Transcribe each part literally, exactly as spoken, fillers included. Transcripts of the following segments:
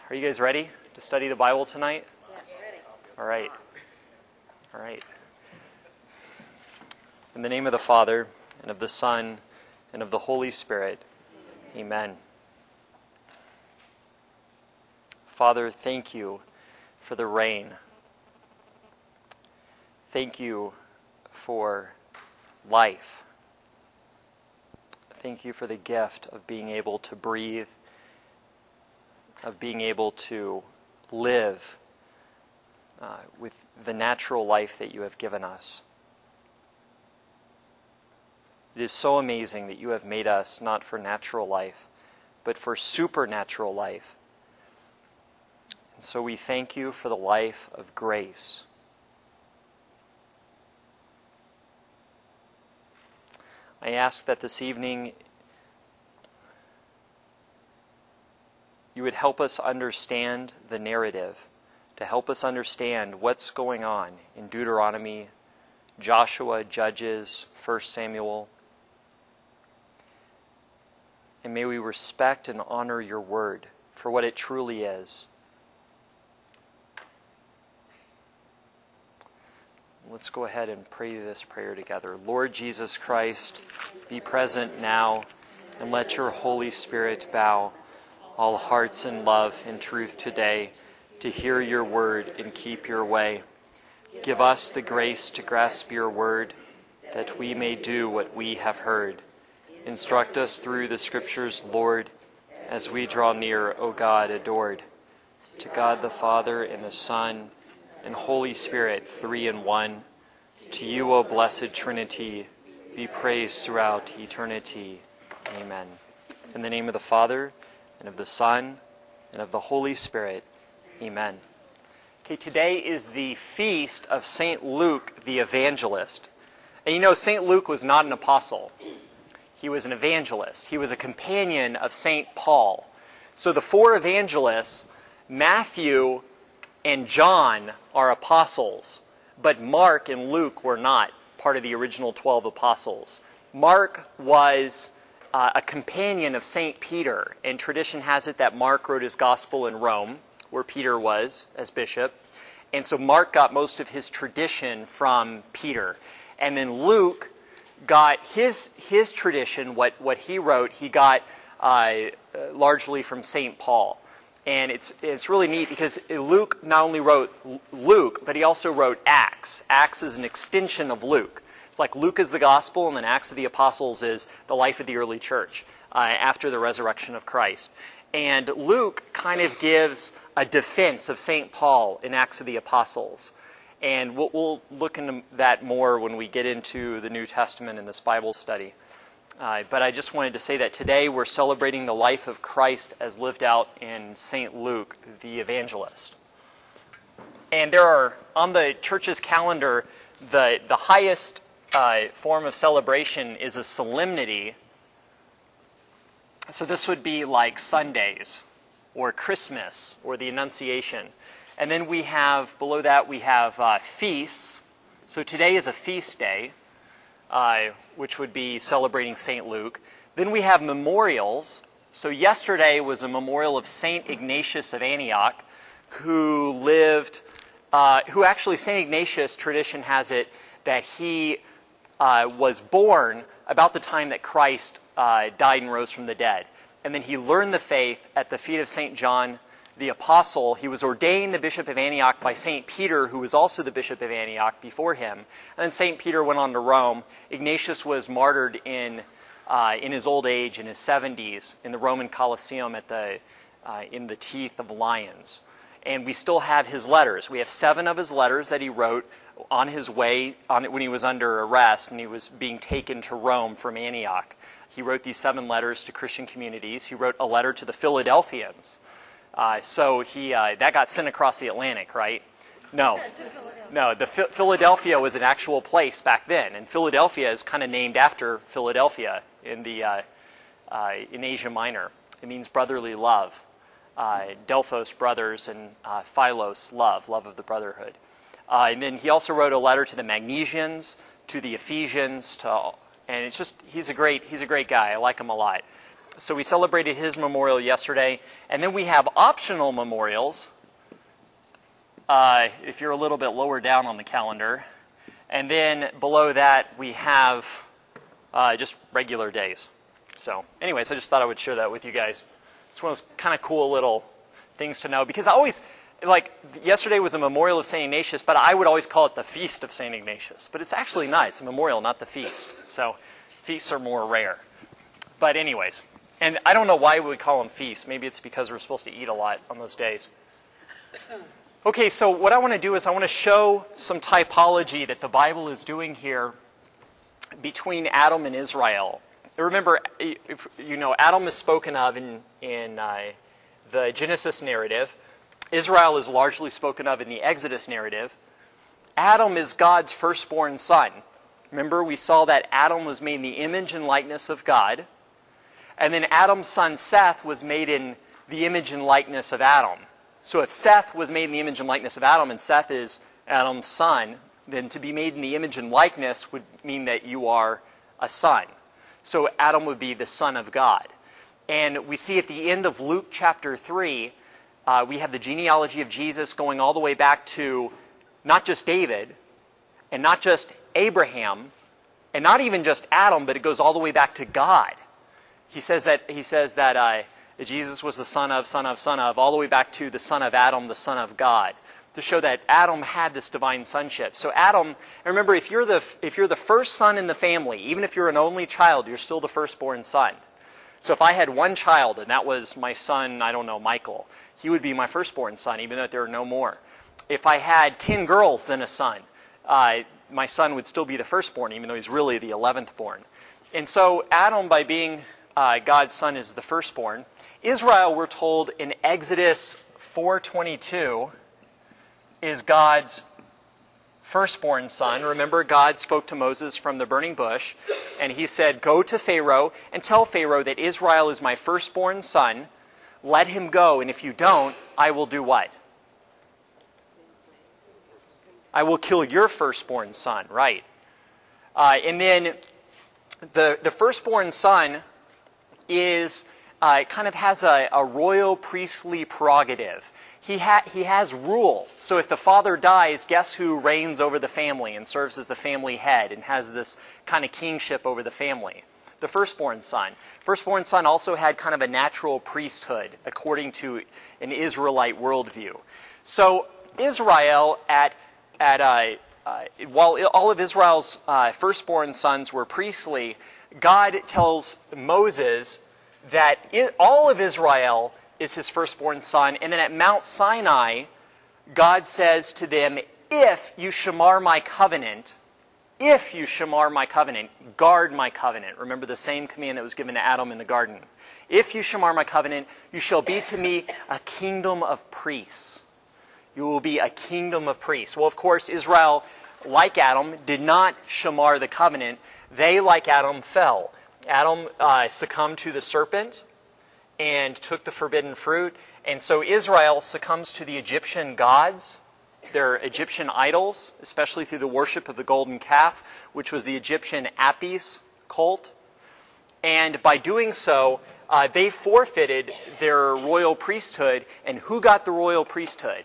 Are you guys ready to study the Bible tonight? Yes, ready. All right. All right. In the name of the Father, and of the Son, and of the Holy Spirit, amen. Father, thank you for the rain. Thank you for life. Thank you for the gift of being able to breathe, of being able to live uh, with the natural life that you have given us. It is so amazing that you have made us not for natural life, but for supernatural life. And so we thank you for the life of grace. I ask that this evening you would help us understand the narrative, to help us understand what's going on in Deuteronomy, Joshua, Judges, First Samuel. And may we respect and honor your word for what it truly is. Let's go ahead and pray this prayer together. Lord Jesus Christ, be present now, and let your Holy Spirit bow all hearts in love and truth today to hear your word and keep your way. Give us the grace to grasp your word, that we may do what we have heard. Instruct us through the Scriptures, Lord, as we draw near, O God adored. To God the Father, and the Son, and Holy Spirit, three in one. To you, O blessed Trinity, be praised throughout eternity. Amen. In the name of the Father, and of the Son, and of the Holy Spirit. Amen. Okay, today is the feast of Saint Luke the Evangelist. And you know, Saint Luke was not an apostle. He was an evangelist. He was a companion of Saint Paul. So the four evangelists, Matthew and John, are apostles, but Mark and Luke were not part of the original twelve apostles. Mark was uh, a companion of Saint Peter, and tradition has it that Mark wrote his gospel in Rome, where Peter was as bishop. And so Mark got most of his tradition from Peter. And then Luke got his his tradition, what, what he wrote, he got uh, largely from Saint Paul. And it's it's really neat because Luke not only wrote Luke, but he also wrote Acts. Acts is an extension of Luke. It's like Luke is the gospel, and then Acts of the Apostles is the life of the early church uh, after the resurrection of Christ. And Luke kind of gives a defense of Saint Paul in Acts of the Apostles. And we'll, we'll look into that more when we get into the New Testament in this Bible study. Uh, but I just wanted to say that today we're celebrating the life of Christ as lived out in Saint Luke, the evangelist. And there are, on the church's calendar, the, the highest uh, form of celebration is a solemnity. So this would be like Sundays, or Christmas, or the Annunciation. And then we have, below that, we have uh, feasts. So today is a feast day, uh, which would be celebrating Saint Luke. Then we have memorials. So yesterday was a memorial of Saint Ignatius of Antioch, who lived, uh, who actually, Saint Ignatius, tradition has it, that he uh, was born about the time that Christ uh, died and rose from the dead. And then he learned the faith at the feet of Saint John the Apostle. He was ordained the Bishop of Antioch by Saint Peter, who was also the Bishop of Antioch before him. And then Saint Peter went on to Rome. Ignatius was martyred in uh, in his old age, in his seventies, in the Roman Colosseum at the uh, in the teeth of lions. And we still have his letters. We have seven of his letters that he wrote on his way, on when he was under arrest, when he was being taken to Rome from Antioch. He wrote these seven letters to Christian communities. He wrote a letter to the Philadelphians. Uh, so he uh, that got sent across the Atlantic, right? No. No, the Ph- Philadelphia was an actual place back then. And Philadelphia is kind of named after Philadelphia in, the, uh, uh, in Asia Minor. It means brotherly love. Uh, Delphos, brothers, and uh, Philos, love, love of the brotherhood. Uh, and then he also wrote a letter to the Magnesians, to the Ephesians, to, and it's just, he's a great, he's a great guy. I like him a lot. So we celebrated his memorial yesterday, and then we have optional memorials, uh, if you're a little bit lower down on the calendar. And then below that, we have uh, just regular days. So anyways, I just thought I would share that with you guys. It's one of those kind of cool little things to know, because I always, like, yesterday was a memorial of Saint Ignatius, but I would always call it the feast of Saint Ignatius. But it's actually nice, a memorial, not the feast. So feasts are more rare. But anyways, and I don't know why we would call them feasts. Maybe it's because we're supposed to eat a lot on those days. Okay, so what I want to do is I want to show some typology that the Bible is doing here between Adam and Israel. Remember, if, you know, Adam is spoken of in, in uh, the Genesis narrative. Israel is largely spoken of in the Exodus narrative. Adam is God's firstborn son. Remember, we saw that Adam was made in the image and likeness of God. And then Adam's son Seth was made in the image and likeness of Adam. So if Seth was made in the image and likeness of Adam, and Seth is Adam's son, then to be made in the image and likeness would mean that you are a son. So Adam would be the son of God. And we see at the end of Luke chapter three, uh, we have the genealogy of Jesus going all the way back to not just David, and not just Abraham, and not even just Adam, but it goes all the way back to God. He says that he says that uh, Jesus was the son of, son of, son of, all the way back to the son of Adam, the son of God, to show that Adam had this divine sonship. So Adam, and remember, if you're the if you're the first son in the family, even if you're an only child, you're still the firstborn son. So if I had one child and that was my son, I don't know, Michael, he would be my firstborn son, even though there are no more. If I had ten girls, then a son, uh, my son would still be the firstborn, even though he's really the eleventh born. And so Adam, by being uh, God's son, is the firstborn. Israel, we're told in Exodus four twenty-two, is God's firstborn son. Remember, God spoke to Moses from the burning bush, and he said, "Go to Pharaoh and tell Pharaoh that Israel is my firstborn son. Let him go, and if you don't, I will do what? I will kill your firstborn son," right? Uh, and then the, the firstborn son is uh, kind of has a, a royal priestly prerogative. He, ha- he has rule. So if the father dies, guess who reigns over the family and serves as the family head and has this kind of kingship over the family? The firstborn son. Firstborn son also had kind of a natural priesthood according to an Israelite worldview. So Israel, at at uh, uh, while all of Israel's uh, firstborn sons were priestly, God tells Moses that it, all of Israel is his firstborn son. And then at Mount Sinai, God says to them, if you shamar my covenant, if you shamar my covenant, guard my covenant. Remember the same command that was given to Adam in the garden. If you shamar my covenant, you shall be to me a kingdom of priests. You will be a kingdom of priests. Well, of course, Israel, like Adam, did not shamar the covenant. They, like Adam, fell. Adam uh, succumbed to the serpent and took the forbidden fruit. And so Israel succumbs to the Egyptian gods, their Egyptian idols, especially through the worship of the golden calf, which was the Egyptian Apis cult. And by doing so, uh, they forfeited their royal priesthood. And who got the royal priesthood?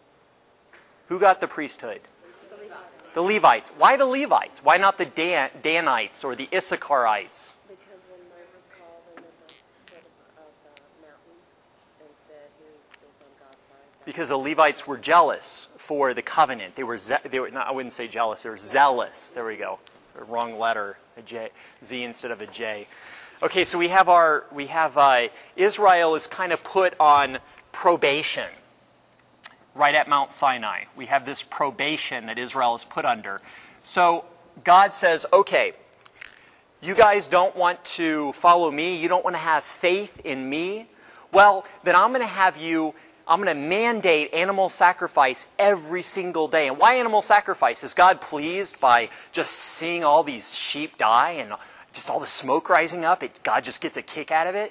Who got the priesthood? The Levites. The Levites. Why the Levites? Why not the Dan- Danites or the Issacharites? Because when Moses called them at the foot of the mountain and said, "Who is on God's side?" Because the Levites were jealous for the covenant. They were, ze- they were not, I wouldn't say jealous, they were zealous. There we go. The wrong letter, a J, Z instead of a J. Okay, so we have our, we have, uh, Israel is kind of put on probation right at Mount Sinai. We have this probation that Israel is put under. So God says, okay, you guys don't want to follow me, you don't want to have faith in me, well, then I'm going to have you, I'm going to mandate animal sacrifice every single day. And why animal sacrifice? Is God pleased by just seeing all these sheep die and just all the smoke rising up? It, God just gets a kick out of it?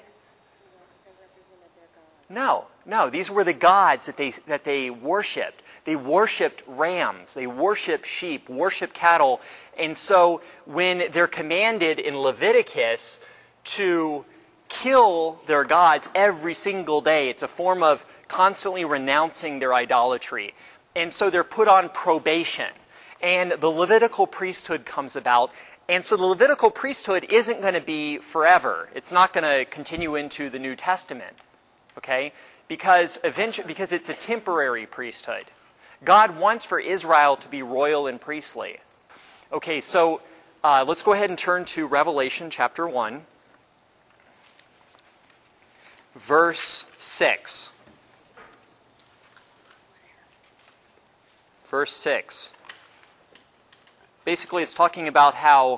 No, no. These were the gods that they that they worshipped. They worshipped rams. They worshipped sheep, worshipped cattle. And so when they're commanded in Leviticus to kill their gods every single day. It's a form of constantly renouncing their idolatry. And so they're put on probation. And the Levitical priesthood comes about. And so the Levitical priesthood isn't going to be forever. It's not going to continue into the New Testament. Okay? Because eventually, because it's a temporary priesthood. God wants for Israel to be royal and priestly. Okay, so uh, let's go ahead and turn to Revelation chapter one. Verse six. Verse six. Basically, it's talking about how,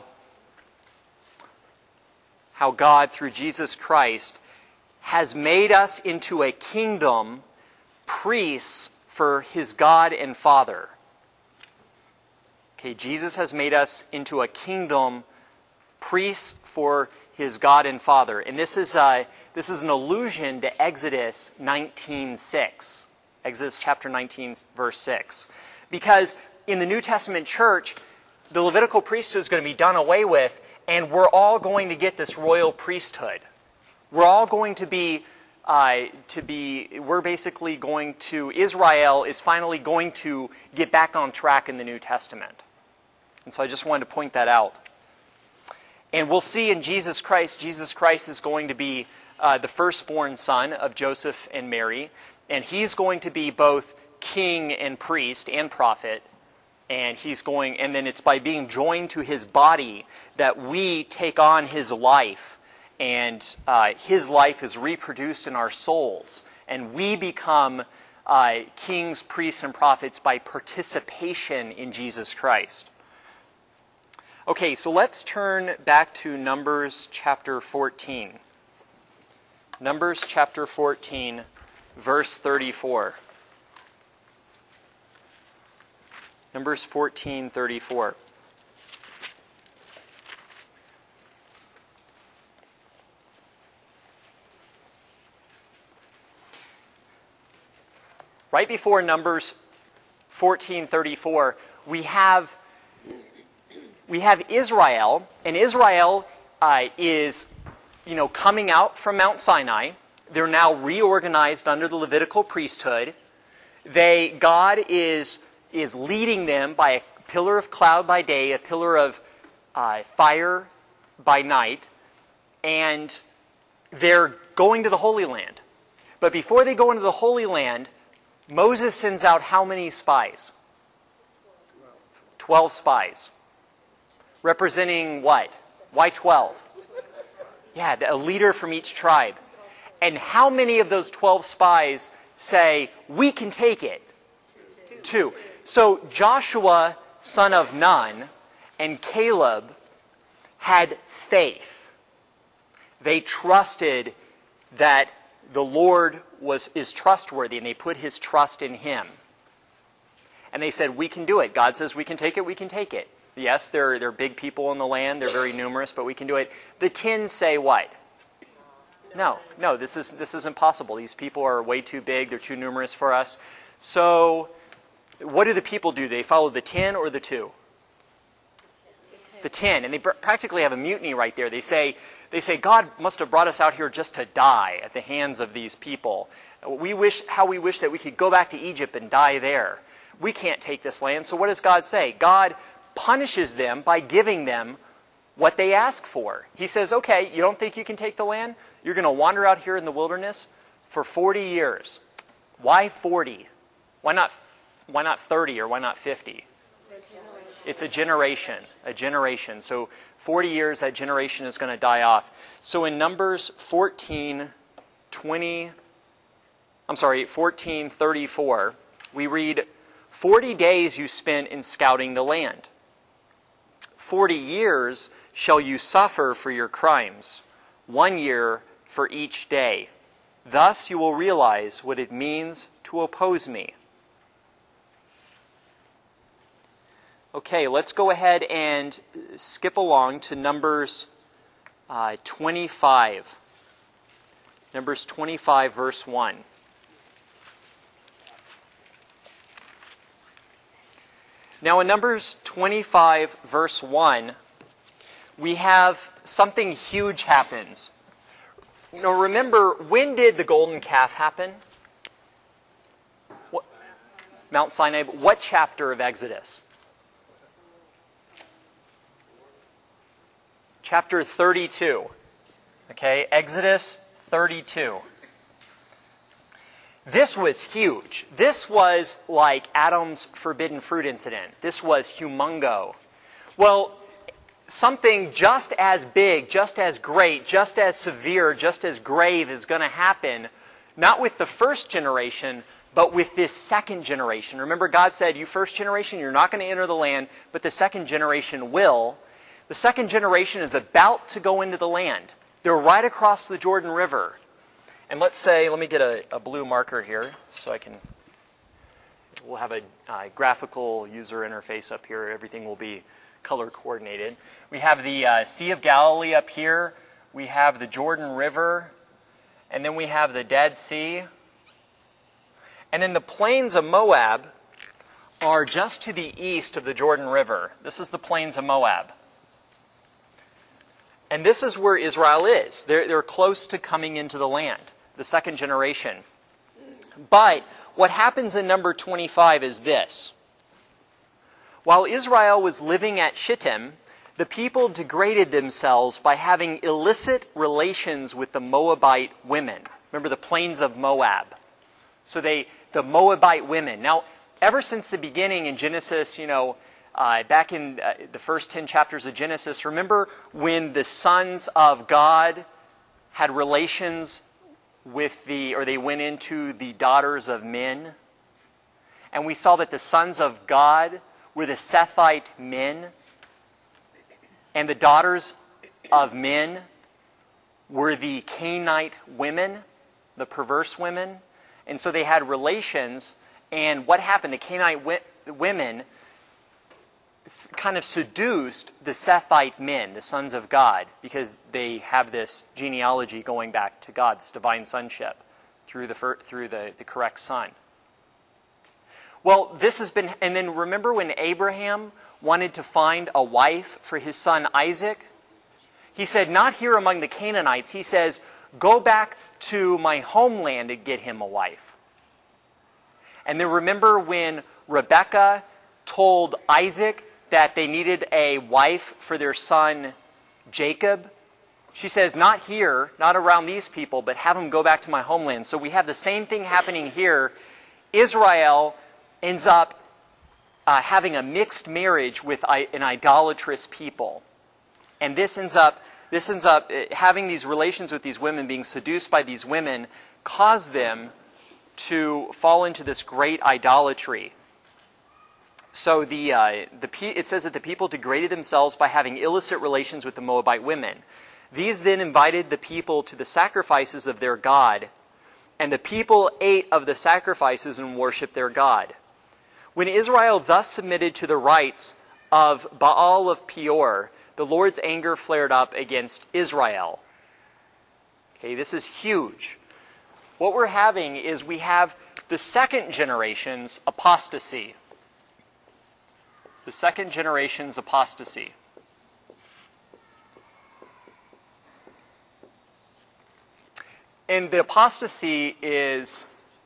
how God, through Jesus Christ, has made us into a kingdom, priests for his God and Father. Okay, Jesus has made us into a kingdom, priests for his God and Father. And this is uh, this is an allusion to Exodus nineteen six. Exodus chapter nineteen, verse six. Because in the New Testament church, the Levitical priesthood is going to be done away with, and we're all going to get this royal priesthood. We're all going to be, uh, to be, we're basically going to, Israel is finally going to get back on track in the New Testament. And so I just wanted to point that out. And we'll see in Jesus Christ, Jesus Christ is going to be uh, the firstborn son of Joseph and Mary. And he's going to be both king and priest and prophet. And he's going, and then it's by being joined to his body that we take on his life. And uh, his life is reproduced in our souls. And we become uh, kings, priests, and prophets by participation in Jesus Christ. Okay, so let's turn back to Numbers chapter fourteen. Numbers chapter fourteen, verse thirty-four. Numbers fourteen, thirty-four. Right before Numbers fourteen, thirty-four, we have we have Israel, and Israel uh, is, you know, coming out from Mount Sinai. They're now reorganized under the Levitical priesthood. They God is is leading them by a pillar of cloud by day, a pillar of uh, fire by night, and they're going to the Holy Land. But before they go into the Holy Land, Moses sends out how many spies? Twelve spies. Representing what? Why twelve? Yeah, a leader from each tribe. And how many of those twelve spies say, we can take it? Two. So Joshua, son of Nun, and Caleb had faith. They trusted that the Lord was is trustworthy, and they put his trust in him. And they said, we can do it. God says we can take it, we can take it. Yes, they're, they're big people in the land, they're very numerous, but we can do it. The ten say what? No, no, this is this is impossible. These people are way too big, they're too numerous for us. So what do the people do? They follow the ten or the two? The ten. And they practically have a mutiny right there. They say, they say, God must have brought us out here just to die at the hands of these people. We wish, how we wish that we could go back to Egypt and die there. We can't take this land. So what does God say? God punishes them by giving them what they ask for. He says, okay, you don't think you can take the land? You're going to wander out here in the wilderness for forty years. Why forty? Why not, why not thirty or why not fifty? It's a generation, a generation. So forty years, that generation is going to die off. So in Numbers fourteen, twenty, I'm sorry, fourteen, thirty-four, we read, forty days you spent in scouting the land. Forty years shall you suffer for your crimes, one year for each day. Thus you will realize what it means to oppose me. Okay, let's go ahead and skip along to Numbers uh, twenty-five. Numbers twenty-five, verse one. Now in Numbers twenty-five, verse one, we have something huge happens. Now remember, when did the golden calf happen? What? Mount Sinai. What chapter of Exodus? Chapter thirty-two. Okay, Exodus thirty-two. This was huge. This was like Adam's forbidden fruit incident. This was humongo. Well, something just as big, just as great, just as severe, just as grave is going to happen, not with the first generation, but with this second generation. Remember, God said, you first generation, you're not going to enter the land, but the second generation will. The second generation is about to go into the land. They're right across the Jordan River. And let's say, let me get a, a blue marker here so I can, we'll have a uh, graphical user interface up here. Everything will be color coordinated. We have the uh, Sea of Galilee up here. We have the Jordan River. And then we have the Dead Sea. And then the plains of Moab are just to the east of the Jordan River. This is the plains of Moab. And this is where Israel is. They're, they're close to coming into the land, the second generation. But what happens in number twenty-five is this. While Israel was living at Shittim, the people degraded themselves by having illicit relations with the Moabite women. Remember the plains of Moab. So they, the Moabite women. Now, ever since the beginning in Genesis, you know, Uh, back in uh, the first ten chapters of Genesis, remember when the sons of God had relations with the, or they went into the daughters of men? And we saw that the sons of God were the Sethite men, and the daughters of men were the Canaanite women, the perverse women. And so they had relations, and what happened? The Canaanite wi- women kind of seduced the Sethite men, the sons of God, because they have this genealogy going back to God, this divine sonship through the through the, the correct son. Well, this has been, and then remember when Abraham wanted to find a wife for his son Isaac? He said, not here among the Canaanites. He says, go back to my homeland and get him a wife. And then remember when Rebekah told Isaac that they needed a wife for their son Jacob? She says, not here, not around these people, but have them go back to my homeland. So we have the same thing happening here. Israel ends up uh, having a mixed marriage with an idolatrous people. And this ends up, this ends up having these relations with these women, being seduced by these women, cause them to fall into this great idolatry. So the, uh, the it says that the people degraded themselves by having illicit relations with the Moabite women. These then invited the people to the sacrifices of their God, and the people ate of the sacrifices and worshipped their God. When Israel thus submitted to the rites of Baal of Peor, the Lord's anger flared up against Israel. Okay, this is huge. What we're having is we have the second generation's apostasy. The second generation's apostasy. And the apostasy is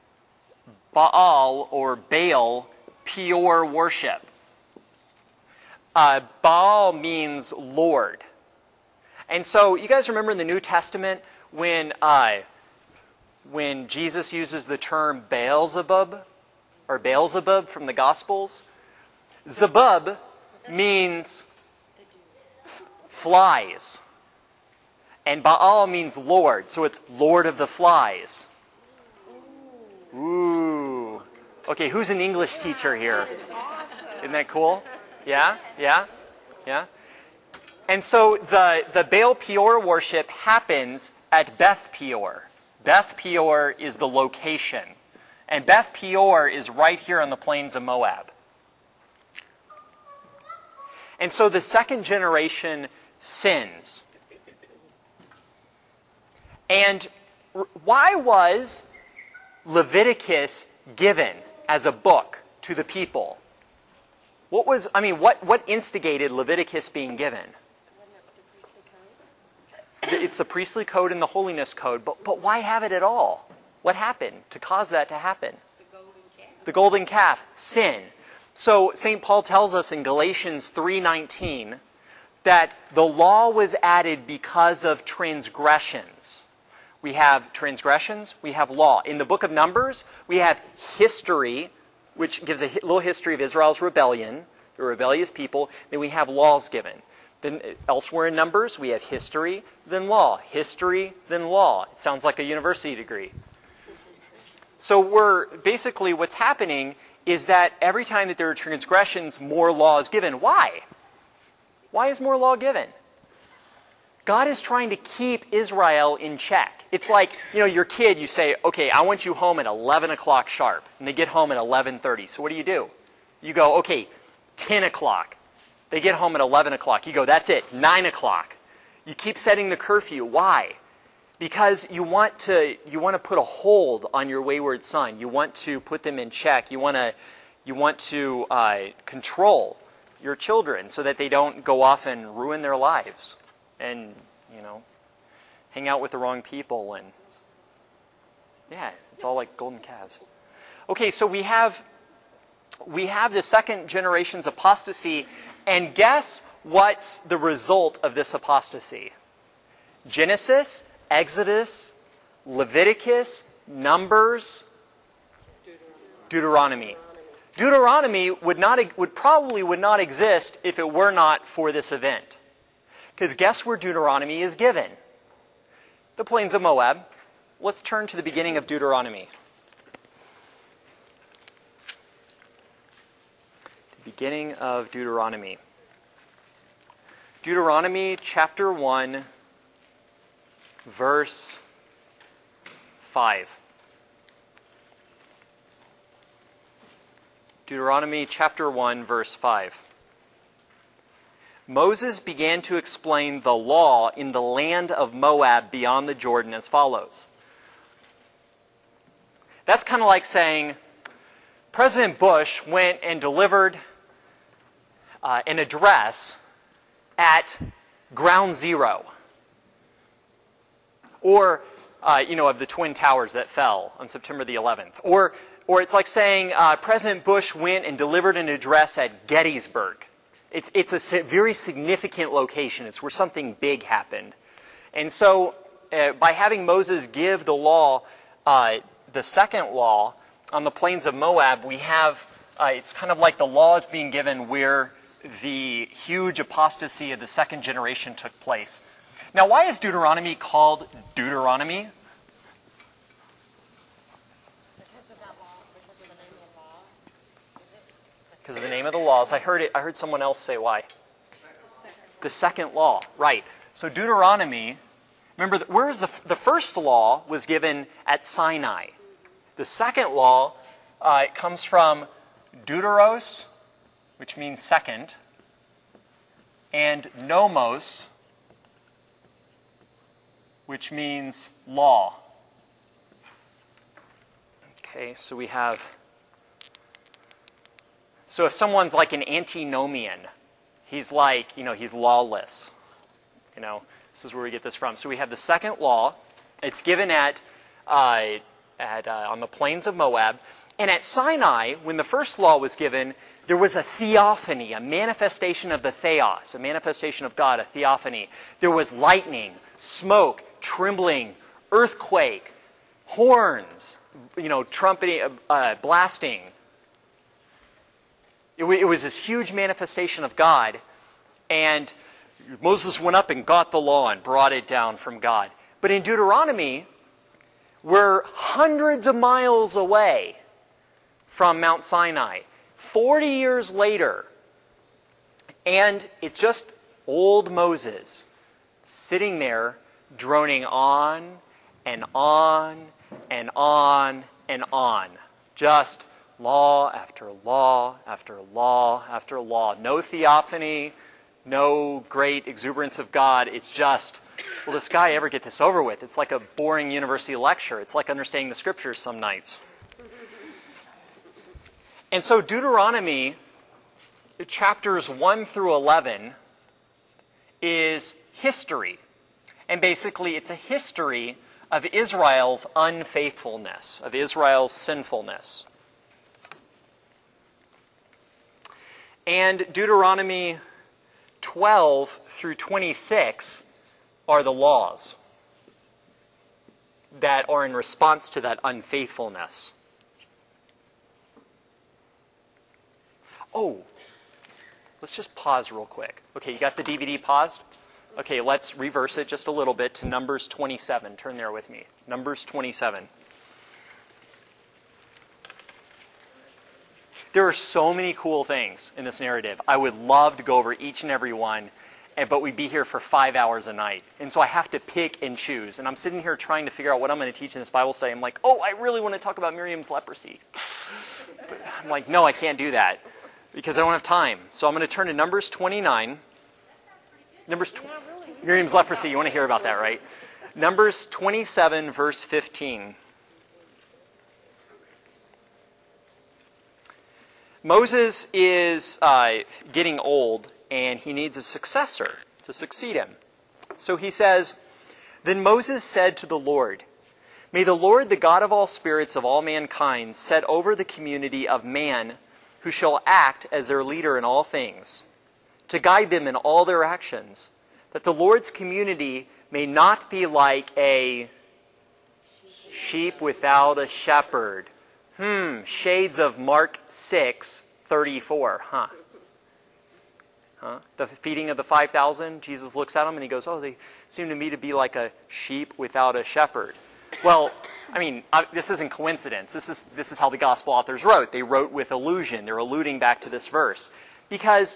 Baal or Baal, Peor worship. Uh, Baal means Lord. And so you guys remember in the New Testament when, uh, when Jesus uses the term Beelzebub, or Beelzebub from the Gospels? Zebub means f- flies. And Baal means Lord. So it's Lord of the Flies. Ooh. Okay, who's an English teacher here? Isn't that cool? Yeah? Yeah? Yeah? And so the, the Baal Peor worship happens at Beth Peor. Beth Peor is the location. And Beth Peor is right here on the plains of Moab. And so the second generation sins. And why was Leviticus given as a book to the people? What was, I mean, what, what instigated Leviticus being given? It's the priestly code and the holiness code, but, but why have it at all? What happened to cause that to happen? The golden calf. The golden calf, sin. So Saint Paul tells us in Galatians three nineteen that the law was added because of transgressions. We have transgressions, we have law. In the book of Numbers, we have history, which gives a little history of Israel's rebellion, the rebellious people. Then we have laws given. Then elsewhere in Numbers, we have history, then law. History, then law. It sounds like a university degree. So we're basically what's happening is that every time that there are transgressions, more law is given. Why? Why is more law given? God is trying to keep Israel in check. It's like, you know, your kid, you say, okay, I want you home at eleven o'clock sharp. And they get home at eleven thirty. So what do you do? You go, okay, ten o'clock. They get home at eleven o'clock. You go, that's it, nine o'clock. You keep setting the curfew. Why? Because you want to you want to put a hold on your wayward son. You want to put them in check. You want to you want to uh, control your children so that they don't go off and ruin their lives and, you know, hang out with the wrong people. And yeah, it's all like golden calves. Okay, so we have we have the second generation's apostasy. And guess what's the result of this apostasy? Genesis, Exodus, Leviticus, Numbers, Deuteronomy. Deuteronomy would not would probably would not exist if it were not for this event. Because guess where Deuteronomy is given? The plains of Moab. Let's turn to the beginning of Deuteronomy. Beginning of Deuteronomy. Deuteronomy chapter one, verse five. Deuteronomy chapter one, verse five. Moses began to explain the law in the land of Moab beyond the Jordan as follows. That's kind of like saying President Bush went and delivered Uh, an address at Ground Zero, or uh, you know, of the Twin Towers that fell on September the eleventh, or or it's like saying uh, President Bush went and delivered an address at Gettysburg. It's it's a very significant location. It's where something big happened, and so uh, by having Moses give the law, uh, the second law on the plains of Moab, we have uh, it's kind of like the law is being given where the huge apostasy of the second generation took place. Now, why is Deuteronomy called Deuteronomy? Because of that law, because of the name of the law. Is it? Because of the name of the laws. I heard it. I heard someone else say why. The second law, right? So Deuteronomy. Remember, where is the the first law was given at Sinai. The second law uh, it comes from Deuteros, which means second, and nomos, which means law. Okay, so we have, so if someone's like an antinomian, he's like, you know, he's lawless. You know, this is where we get this from. So we have the second law. It's given at, uh, at uh, on the plains of Moab. And at Sinai, when the first law was given, there was a theophany, a manifestation of the theos, a manifestation of God, a theophany. There was lightning, smoke, trembling, earthquake, horns, you know, trumpeting, uh, blasting. It, w- it was this huge manifestation of God. And Moses went up and got the law and brought it down from God. But in Deuteronomy, we're hundreds of miles away from Mount Sinai. Forty years later, and it's just old Moses sitting there droning on and on and on and on. Just law after law after law after law. No theophany, no great exuberance of God. It's just, will this guy ever get this over with? It's like a boring university lecture. It's like understanding the scriptures some nights. And so Deuteronomy, chapters one through eleven, is history. And basically, it's a history of Israel's unfaithfulness, of Israel's sinfulness. And Deuteronomy twelve through twenty-six are the laws that are in response to that unfaithfulness. Oh, let's just pause real quick. Okay, you got the D V D paused? Okay, let's reverse it just a little bit to Numbers twenty-seven. Turn there with me. Numbers twenty-seven. There are so many cool things in this narrative. I would love to go over each and every one, but we'd be here for five hours a night. And so I have to pick and choose. And I'm sitting here trying to figure out what I'm going to teach in this Bible study. I'm like, oh, I really want to talk about Miriam's leprosy. But I'm like, no, I can't do that because I don't have time. So I'm going to turn to Numbers twenty-nine. Numbers tw- Miriam's leprosy, you want to hear about that, right? Numbers twenty-seven, verse fifteen. Moses is uh, getting old, and he needs a successor to succeed him. So he says, "Then Moses said to the Lord, 'May the Lord, the God of all spirits of all mankind, set over the community of man who shall act as their leader in all things, to guide them in all their actions, that the Lord's community may not be like a sheep without a shepherd.'" Hmm, shades of Mark six thirty-four, huh? Huh? The feeding of the five thousand, Jesus looks at them and he goes, oh, they seem to me to be like a sheep without a shepherd. Well, I mean, uh, this isn't coincidence. This is, this is how the gospel authors wrote. They wrote with allusion. They're alluding back to this verse. Because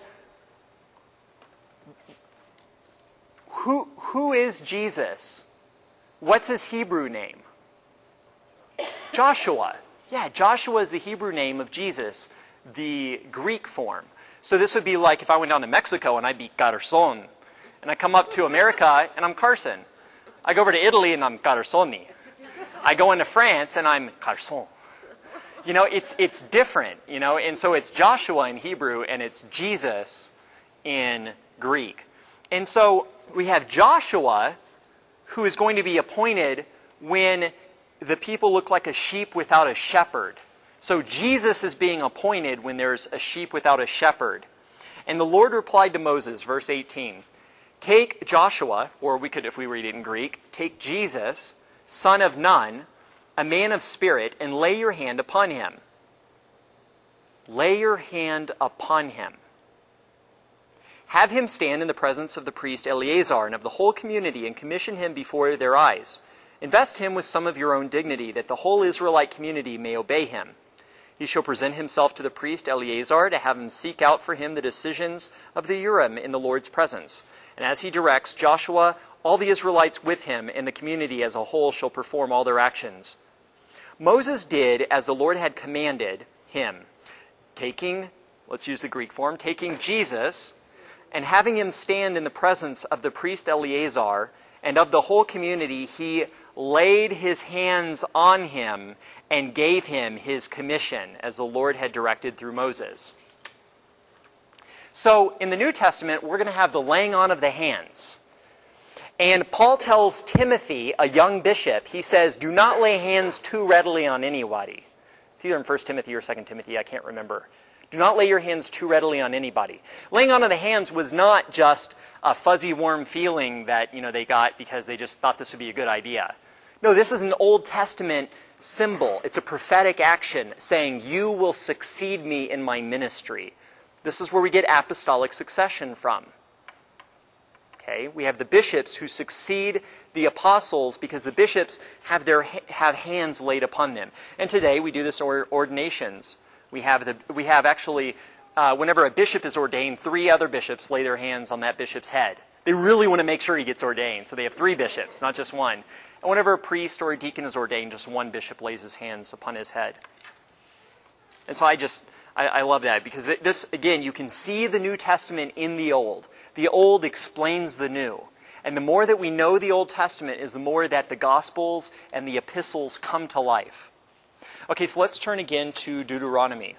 who, who is Jesus? What's his Hebrew name? Joshua. Yeah, Joshua is the Hebrew name of Jesus, the Greek form. So this would be like if I went down to Mexico and I'd be Garzón. And I come up to America and I'm Carson. I go over to Italy and I'm Garzoni. I go into France and I'm Garçon. You know, it's it's different, you know. And so it's Joshua in Hebrew and it's Jesus in Greek. And so we have Joshua who is going to be appointed when the people look like a sheep without a shepherd. So Jesus is being appointed when there's a sheep without a shepherd. And the Lord replied to Moses, verse eighteen, "Take Joshua," or we could, if we read it in Greek, "take Jesus, son of Nun, a man of spirit, and lay your hand upon him." Lay your hand upon him. "Have him stand in the presence of the priest Eleazar and of the whole community, and commission him before their eyes. Invest him with some of your own dignity, that the whole Israelite community may obey him. He shall present himself to the priest Eleazar to have him seek out for him the decisions of the Urim in the Lord's presence. And as he directs, Joshua, all the Israelites with him, and the community as a whole shall perform all their actions." Moses did as the Lord had commanded him, taking, let's use the Greek form, taking Jesus and having him stand in the presence of the priest Eleazar and of the whole community, he laid his hands on him and gave him his commission, as the Lord had directed through Moses. So in the New Testament, we're going to have the laying on of the hands. And Paul tells Timothy, a young bishop, he says, do not lay hands too readily on anybody. It's either in First Timothy or Second Timothy, I can't remember. Do not lay your hands too readily on anybody. Laying on of the hands was not just a fuzzy, warm feeling that, you know, they got because they just thought this would be a good idea. No, this is an Old Testament symbol. It's a prophetic action saying, you will succeed me in my ministry. This is where we get apostolic succession from. Okay, we have the bishops who succeed the apostles because the bishops have their have hands laid upon them. And today we do this in ordinations. We have the we have actually, uh, whenever a bishop is ordained, three other bishops lay their hands on that bishop's head. They really want to make sure he gets ordained, so they have three bishops, not just one. And whenever a priest or a deacon is ordained, just one bishop lays his hands upon his head. And so I just, I, I love that, because this, again, you can see the New Testament in the Old. The Old explains the New. And the more that we know the Old Testament is the more that the Gospels and the epistles come to life. Okay, so let's turn again to Deuteronomy.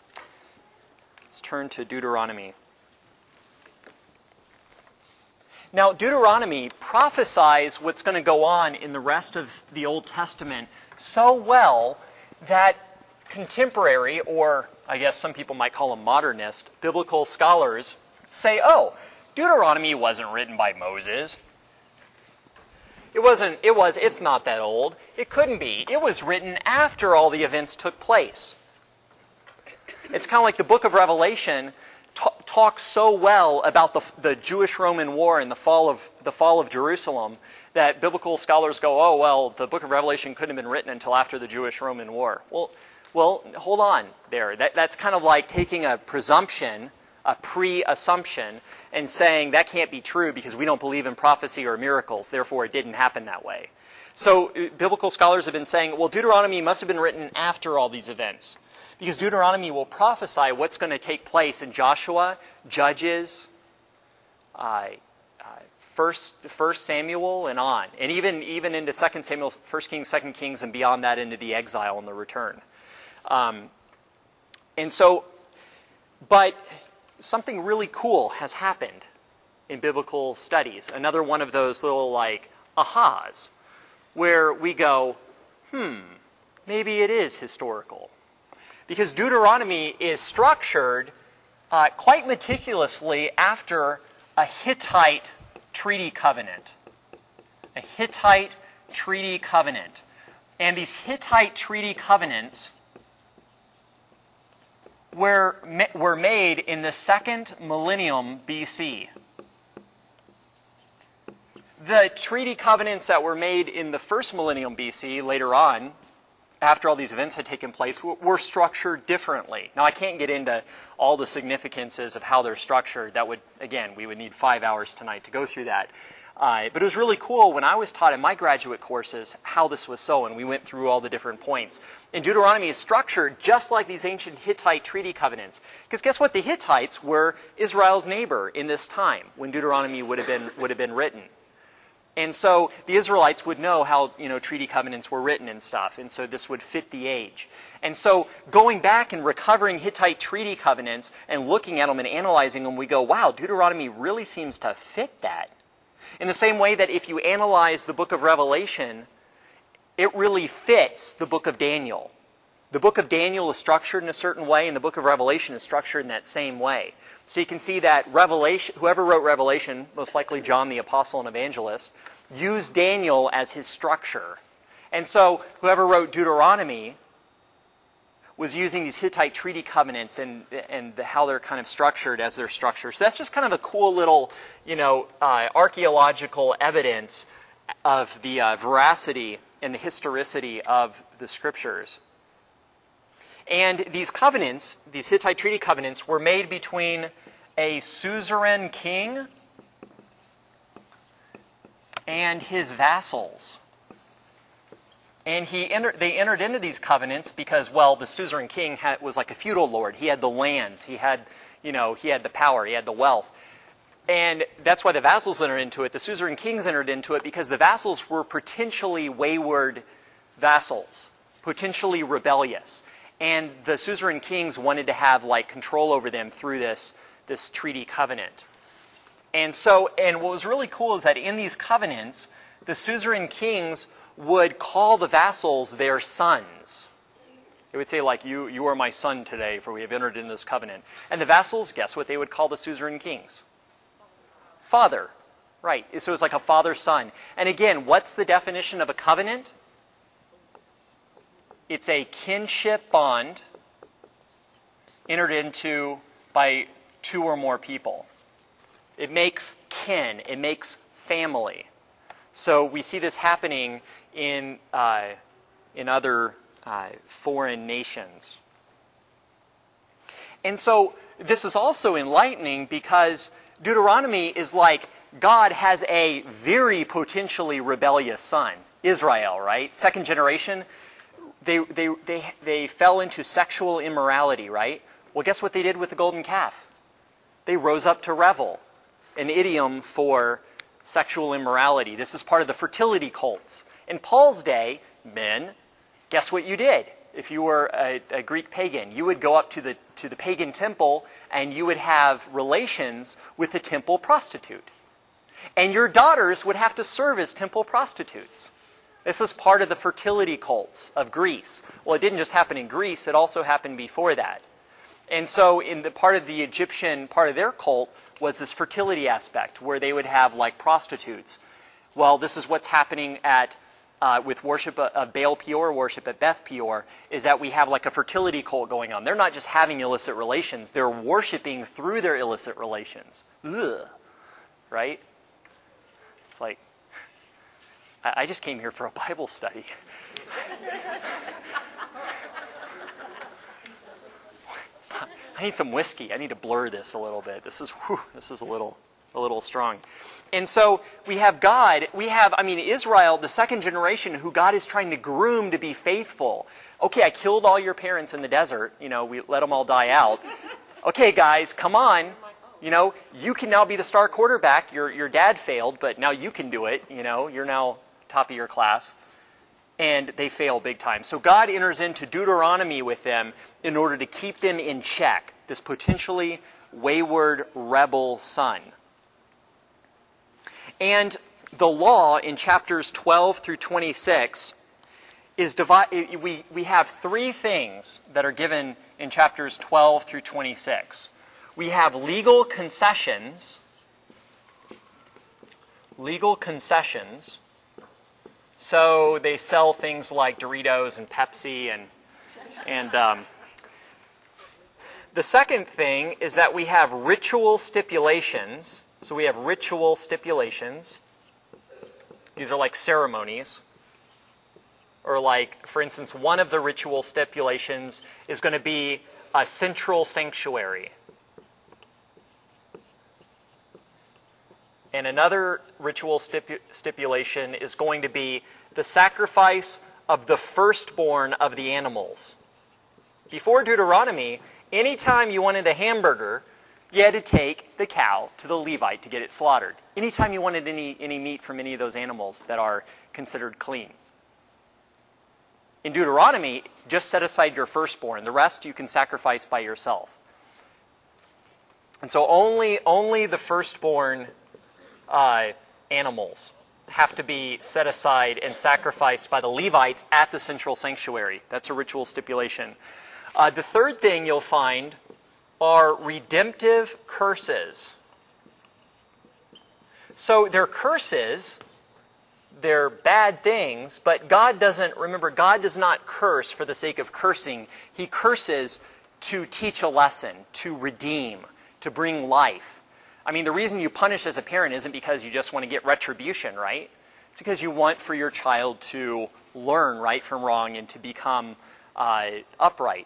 Let's turn to Deuteronomy. Now, Deuteronomy prophesies what's going to go on in the rest of the Old Testament so well that contemporary, or I guess some people might call them modernist, biblical scholars say, oh, Deuteronomy wasn't written by Moses. It wasn't, it was, it's not that old. It couldn't be. It was written after all the events took place. It's kind of like the book of Revelation t- talks so well about the, the Jewish-Roman War and the fall of the fall of Jerusalem that biblical scholars go, oh, well, the book of Revelation couldn't have been written until after the Jewish-Roman War. Well, well, hold on there. That, that's kind of like taking a presumption, a pre-assumption, and saying that can't be true because we don't believe in prophecy or miracles, therefore it didn't happen that way. So uh, biblical scholars have been saying, well, Deuteronomy must have been written after all these events, because Deuteronomy will prophesy what's going to take place in Joshua, Judges, uh, uh, First, First Samuel, and on, and even even into Second Samuel, First Kings, Second Kings, and beyond that into the exile and the return. Um, and so, but something really cool has happened in biblical studies. Another one of those little like ahas, where we go, hmm, maybe it is historical. Because Deuteronomy is structured uh, quite meticulously after a Hittite treaty covenant. A Hittite treaty covenant. And these Hittite treaty covenants were, were made in the second millennium B C. The treaty covenants that were made in the first millennium B C later on, after all these events had taken place, were structured differently. Now, I can't get into all the significances of how they're structured. That would, again, we would need five hours tonight to go through that. Uh, but it was really cool when I was taught in my graduate courses how this was so, and we went through all the different points. And Deuteronomy is structured just like these ancient Hittite treaty covenants. Because guess what? The Hittites were Israel's neighbor in this time when Deuteronomy would have been, would have been written. And so the Israelites would know how, you know, treaty covenants were written and stuff, and so this would fit the age. And so going back and recovering Hittite treaty covenants and looking at them and analyzing them, we go, wow, Deuteronomy really seems to fit that. In the same way that if you analyze the book of Revelation, it really fits the book of Daniel. The book of Daniel is structured in a certain way, and the book of Revelation is structured in that same way. So you can see that Revelation, whoever wrote Revelation, most likely John the Apostle and Evangelist, used Daniel as his structure. And so whoever wrote Deuteronomy was using these Hittite treaty covenants and and the, how they're kind of structured as their structure. So that's just kind of a cool little, you know, uh, archaeological evidence of the uh, veracity and the historicity of the Scriptures. And these covenants, these Hittite treaty covenants, were made between a suzerain king and his vassals. And he entered, they entered into these covenants because, well, the suzerain king had, was like a feudal lord. He had the lands. He had, you know, he had the power. He had the wealth. And that's why the vassals entered into it. The suzerain kings entered into it because the vassals were potentially wayward vassals, potentially rebellious. And the suzerain kings wanted to have like control over them through this, this treaty covenant. And so, and what was really cool is that in these covenants, the suzerain kings would call the vassals their sons. They would say, like, you, you are my son today, for we have entered into this covenant. And the vassals, guess what they would call the suzerain kings? Father. Right. So it's like a father-son. And again, what's the definition of a covenant? It's a kinship bond entered into by two or more people. It makes kin. It makes family. So we see this happening in uh, in other uh, foreign nations. And so this is also enlightening because Deuteronomy is like God has a very potentially rebellious son, Israel, right? Second generation. They, they, they, they fell into sexual immorality, right? Well, guess what they did with the golden calf? They rose up to revel, an idiom for sexual immorality. This is part of the fertility cults. In Paul's day, men, guess what you did? If you were a, a Greek pagan, you would go up to the, to the pagan temple and you would have relations with the temple prostitute. And your daughters would have to serve as temple prostitutes. This was part of the fertility cults of Greece. Well, it didn't just happen in Greece, it also happened before that. And so in the part of the Egyptian, part of their cult was this fertility aspect where they would have like prostitutes. Well, this is what's happening at uh, with worship of Baal Peor, worship at Beth Peor, is that we have like a fertility cult going on. They're not just having illicit relations, they're worshiping through their illicit relations. Ugh. Right? It's like, I just came here for a Bible study. I need some whiskey. I need to blur this a little bit. This is whew, this is a little a little strong. And so we have God. We have, I mean, Israel, the second generation, who God is trying to groom to be faithful. Okay, I killed all your parents in the desert. You know, we let them all die out. Okay, guys, come on. You know, you can now be the star quarterback. Your your dad failed, but now you can do it. You know, you're now top of your class, and they fail big time. So God enters into Deuteronomy with them in order to keep them in check, this potentially wayward rebel son. And the law in chapters twelve through twenty-six is divided. We, we have three things that are given in chapters twelve through twenty-six. We have legal concessions, legal concessions. So they sell things like Doritos and Pepsi, and and um, the second thing is that we have ritual stipulations. So we have ritual stipulations. These are like ceremonies. Or like, for instance, one of the ritual stipulations is going to be a central sanctuary. And another ritual stipu- stipulation is going to be the sacrifice of the firstborn of the animals. Before Deuteronomy, anytime you wanted a hamburger, you had to take the cow to the Levite to get it slaughtered. Anytime you wanted any, any meat from any of those animals that are considered clean. In Deuteronomy, just set aside your firstborn. The rest you can sacrifice by yourself. And so only, only the firstborn Uh, animals have to be set aside and sacrificed by the Levites at the central sanctuary. That's a ritual stipulation. Uh, the third thing you'll find are redemptive curses. So they're curses, they're bad things, but God doesn't, remember, God does not curse for the sake of cursing. He curses to teach a lesson, to redeem, to bring life. I mean, the reason you punish as a parent isn't because you just want to get retribution, right? It's because you want for your child to learn right from wrong and to become uh, upright.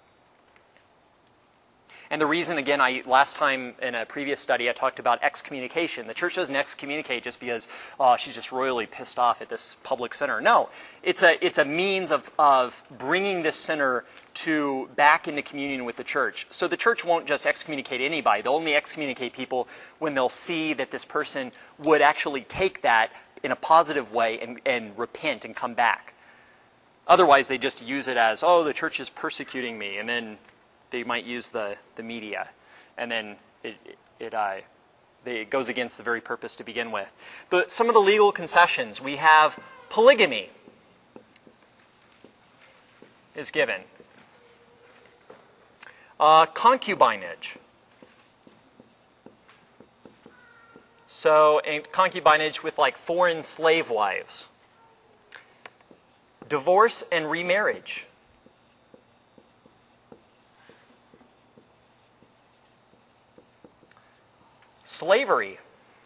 And the reason, again, I last time in a previous study I talked about excommunication. The church doesn't excommunicate just because, oh, she's just royally pissed off at this public sinner. No, it's a it's a means of, of bringing this sinner to back into communion with the church. So the church won't just excommunicate anybody. They'll only excommunicate people when they'll see that this person would actually take that in a positive way and, and repent and come back. Otherwise, they just use it as, oh, the church is persecuting me, and then they might use the, the media, and then it it, uh, they, it goes against the very purpose to begin with. But some of the legal concessions, we have polygamy is given. Uh, concubinage. So, and concubinage with like foreign slave wives. Divorce and remarriage. Slavery.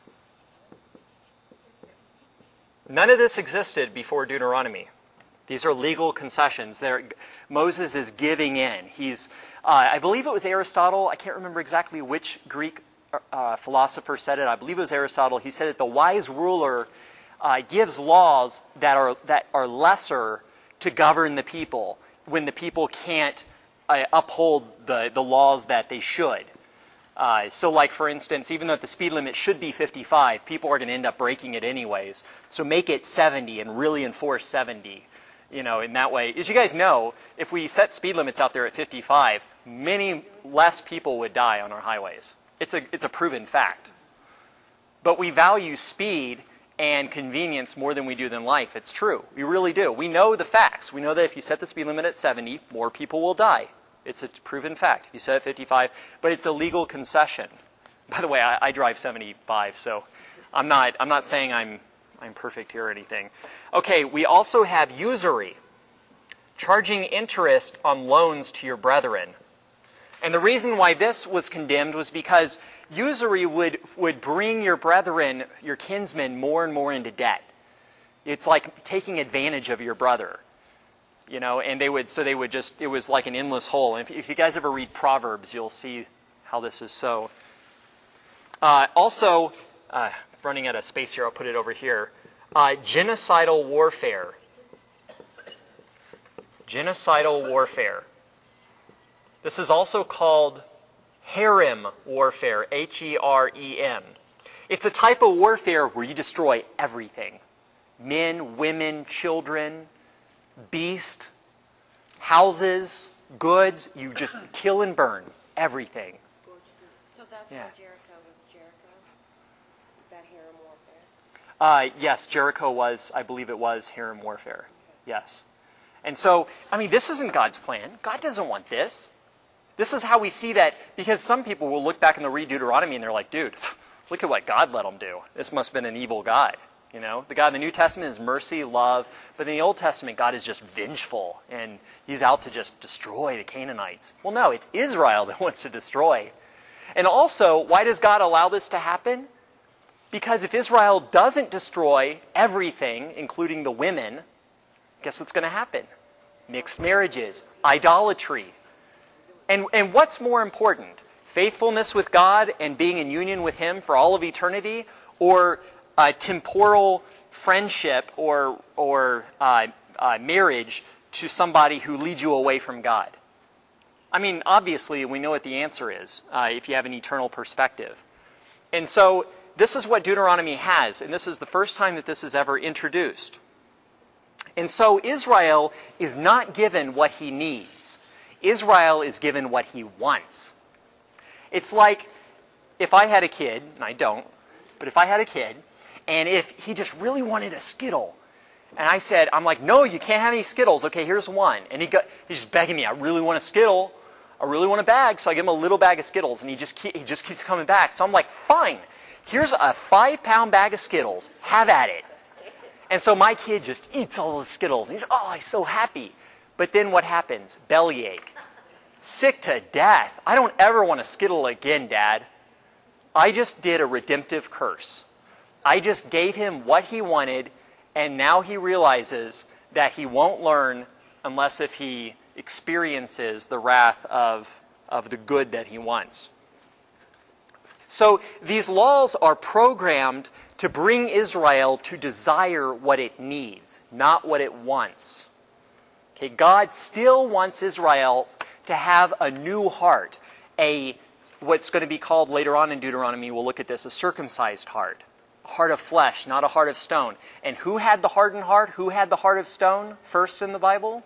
None of this existed before Deuteronomy. These are legal concessions. They're, Moses is giving in. He's, uh, I believe it was Aristotle. I can't remember exactly which Greek uh, philosopher said it. I believe it was Aristotle. He said that the wise ruler uh, gives laws that are that are lesser to govern the people when the people can't uh, uphold the the laws that they should. Uh, so like, for instance, even though the speed limit should be fifty-five, people are going to end up breaking it anyways. So make it seventy and really enforce seventy. You know, in that way. As you guys know, if we set speed limits out there at fifty-five, many less people would die on our highways. It's a, it's a proven fact. But we value speed and convenience more than we do than life. It's true. We really do. We know the facts. We know that if you set the speed limit at seventy, more people will die. It's a proven fact. If you set it at fifty-five, but it's a legal concession. By the way, I, I drive seventy-five, so I'm not, I'm not saying I'm, I'm perfect here or anything. Okay, we also have usury, charging interest on loans to your brethren. And the reason why this was condemned was because usury would, would bring your brethren, your kinsmen, more and more into debt. It's like taking advantage of your brother. You know, and they would, so they would just, it was like an endless hole. And if, if you guys ever read Proverbs, you'll see how this is so. Uh, also, uh, running out of space here, I'll put it over here. Uh, genocidal warfare. Genocidal warfare. This is also called harem warfare, H E R E M. It's a type of warfare where you destroy everything. Men, women, children, beast, houses, goods. You just kill and burn everything. So that's Yeah. why Jericho was Jericho? Is that harem warfare? Uh, yes, Jericho was, I believe it was harem warfare. Yes. And so, I mean, this isn't God's plan. God doesn't want this. This is how we see that, because some people will look back and they'll read Deuteronomy and they're like, dude, look at what God let them do. This must have been an evil God. You know, the God in the New Testament is mercy, love, but in the Old Testament, God is just vengeful, and he's out to just destroy the Canaanites. Well, no, it's Israel that wants to destroy. And also, why does God allow this to happen? Because if Israel doesn't destroy everything, including the women, guess what's going to happen? Mixed marriages, idolatry. And, and what's more important? Faithfulness with God and being in union with him for all of eternity, or uh, temporal friendship or, or uh, uh, marriage to somebody who leads you away from God? I mean, obviously, we know what the answer is uh, if you have an eternal perspective. And so this is what Deuteronomy has, and this is the first time that this is ever introduced. And so Israel is not given what he needs. Israel is given what he wants. It's like if I had a kid, and I don't, but if I had a kid, and if he just really wanted a Skittle, and I said, I'm like, no, you can't have any Skittles. Okay, here's one. And he got, he's just begging me, I really want a Skittle. I really want a bag. So I give him a little bag of Skittles, and he just keep, he just keeps coming back. So I'm like, fine, here's a five-pound bag of Skittles. Have at it. And so my kid just eats all those Skittles. And he's, oh, he's so happy. But then what happens? Bellyache. Sick to death. I don't ever want a Skittle again, Dad. I just did a redemptive curse. I just gave him what he wanted, and now he realizes that he won't learn unless if he experiences the wrath of, of the good that he wants. So these laws are programmed to bring Israel to desire what it needs, not what it wants. Okay, God still wants Israel to have a new heart, a what's going to be called later on in Deuteronomy, we'll look at this, a circumcised heart. A heart of flesh, not a heart of stone. And who had the hardened heart? Who had the heart of stone first in the Bible?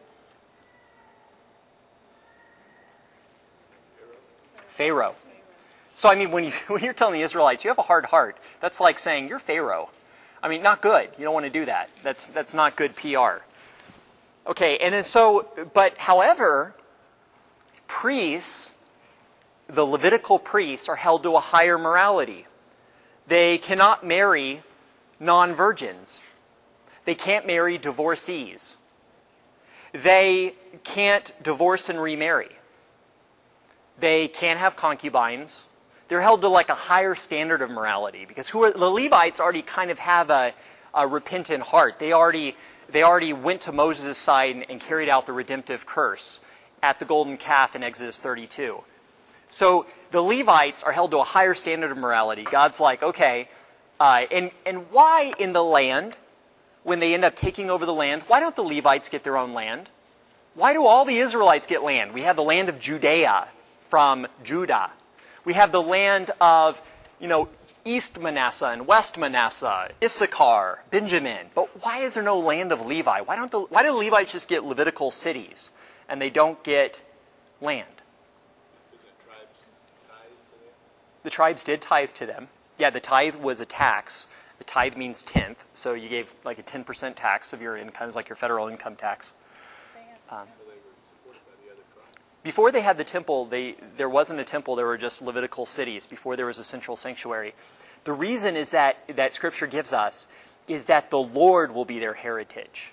Pharaoh. So, I mean, when, you, when you're telling the Israelites, you have a hard heart, that's like saying, you're Pharaoh. I mean, not good. You don't want to do that. That's, that's not good P R. Okay, and then so, but however, priests, the Levitical priests, are held to a higher morality. They cannot marry non-virgins. They can't marry divorcees. They can't divorce and remarry. They can't have concubines. They're held to like a higher standard of morality because who are, the Levites already kind of have a, a repentant heart. They already they already went to Moses' side and, and carried out the redemptive curse at the golden calf in Exodus thirty-two. So the Levites are held to a higher standard of morality. God's like, okay, uh, and and why in the land, when they end up taking over the land, why don't the Levites get their own land? Why do all the Israelites get land? We have the land of Judea from Judah. We have the land of, you know, East Manasseh and West Manasseh, Issachar, Benjamin. But why is there no land of Levi? Why don't the why do the Levites just get Levitical cities and they don't get land? The tribes tithe to them? The tribes did tithe to them. Yeah, the tithe was a tax. The tithe means tenth, so you gave like a ten percent tax of your income. It's like your federal income tax. Um, before they had the temple, they there wasn't a temple. There were just Levitical cities before there was a central sanctuary. The reason is that that Scripture gives us is that the Lord will be their heritage.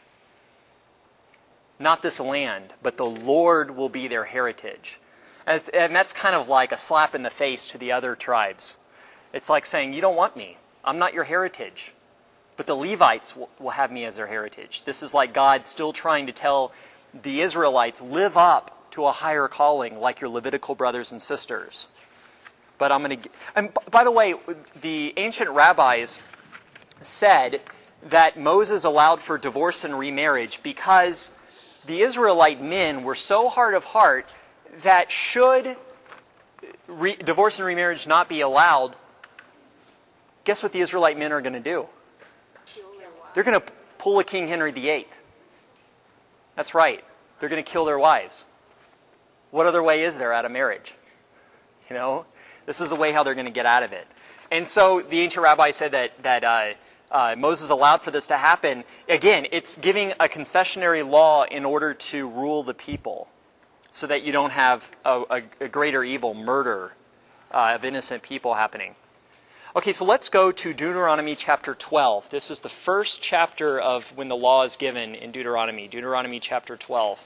Not this land, but the Lord will be their heritage. And, and that's kind of like a slap in the face to the other tribes. It's like saying, you don't want me. I'm not your heritage. But the Levites will, will have me as their heritage. This is like God still trying to tell the Israelites, live up to a higher calling like your Levitical brothers and sisters. But I'm going to... And by the way, the ancient rabbis said that Moses allowed for divorce and remarriage because the Israelite men were so hard of heart that should re- divorce and remarriage not be allowed, guess what the Israelite men are going to do? They're going to pull a King Henry the Eighth. That's right. They're going to kill their wives. What other way is there out of marriage? You know, this is the way how they're going to get out of it. And so the ancient rabbi said that that uh, uh, Moses allowed for this to happen. Again, it's giving a concessionary law in order to rule the people, so that you don't have a, a, a greater evil, murder uh, of innocent people happening. Okay, so let's go to Deuteronomy chapter twelve. This is the first chapter of when the law is given in Deuteronomy. Deuteronomy chapter twelve.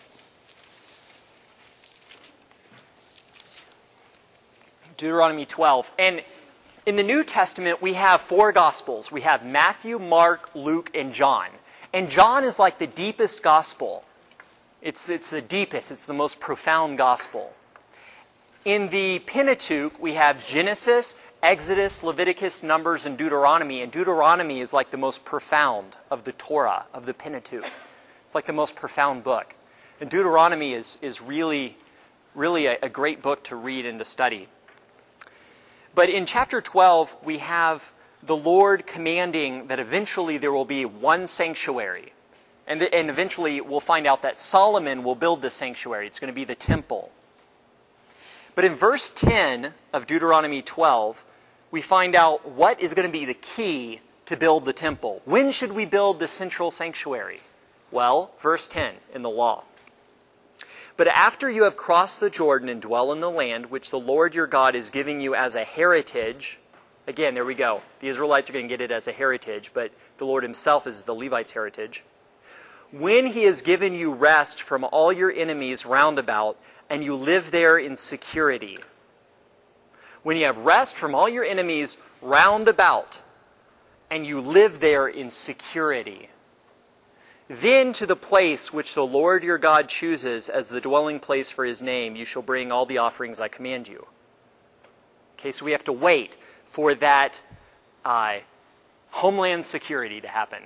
Deuteronomy twelve. And in the New Testament, we have four Gospels. We have Matthew, Mark, Luke, and John. And John is like the deepest Gospel. It's, it's the deepest. It's the most profound Gospel. In the Pentateuch, we have Genesis, Exodus, Leviticus, Numbers, and Deuteronomy. And Deuteronomy is like the most profound of the Torah, of the Pentateuch. It's like the most profound book. And Deuteronomy is, is really, really a, a great book to read and to study. But in chapter twelve, we have the Lord commanding that eventually there will be one sanctuary. And, the, and eventually we'll find out that Solomon will build the sanctuary. It's going to be the temple. But in verse ten of Deuteronomy twelve, we find out what is going to be the key to build the temple. When should we build the central sanctuary? Well, verse ten in the law. But after you have crossed the Jordan and dwell in the land which the Lord your God is giving you as a heritage. Again, there we go. The Israelites are going to get it as a heritage, but the Lord himself is the Levites' heritage. When he has given you rest from all your enemies round about, and you live there in security. When you have rest from all your enemies round about, and you live there in security. Then to the place which the Lord your God chooses as the dwelling place for his name, you shall bring all the offerings I command you. Okay, so we have to wait for that uh, homeland security to happen.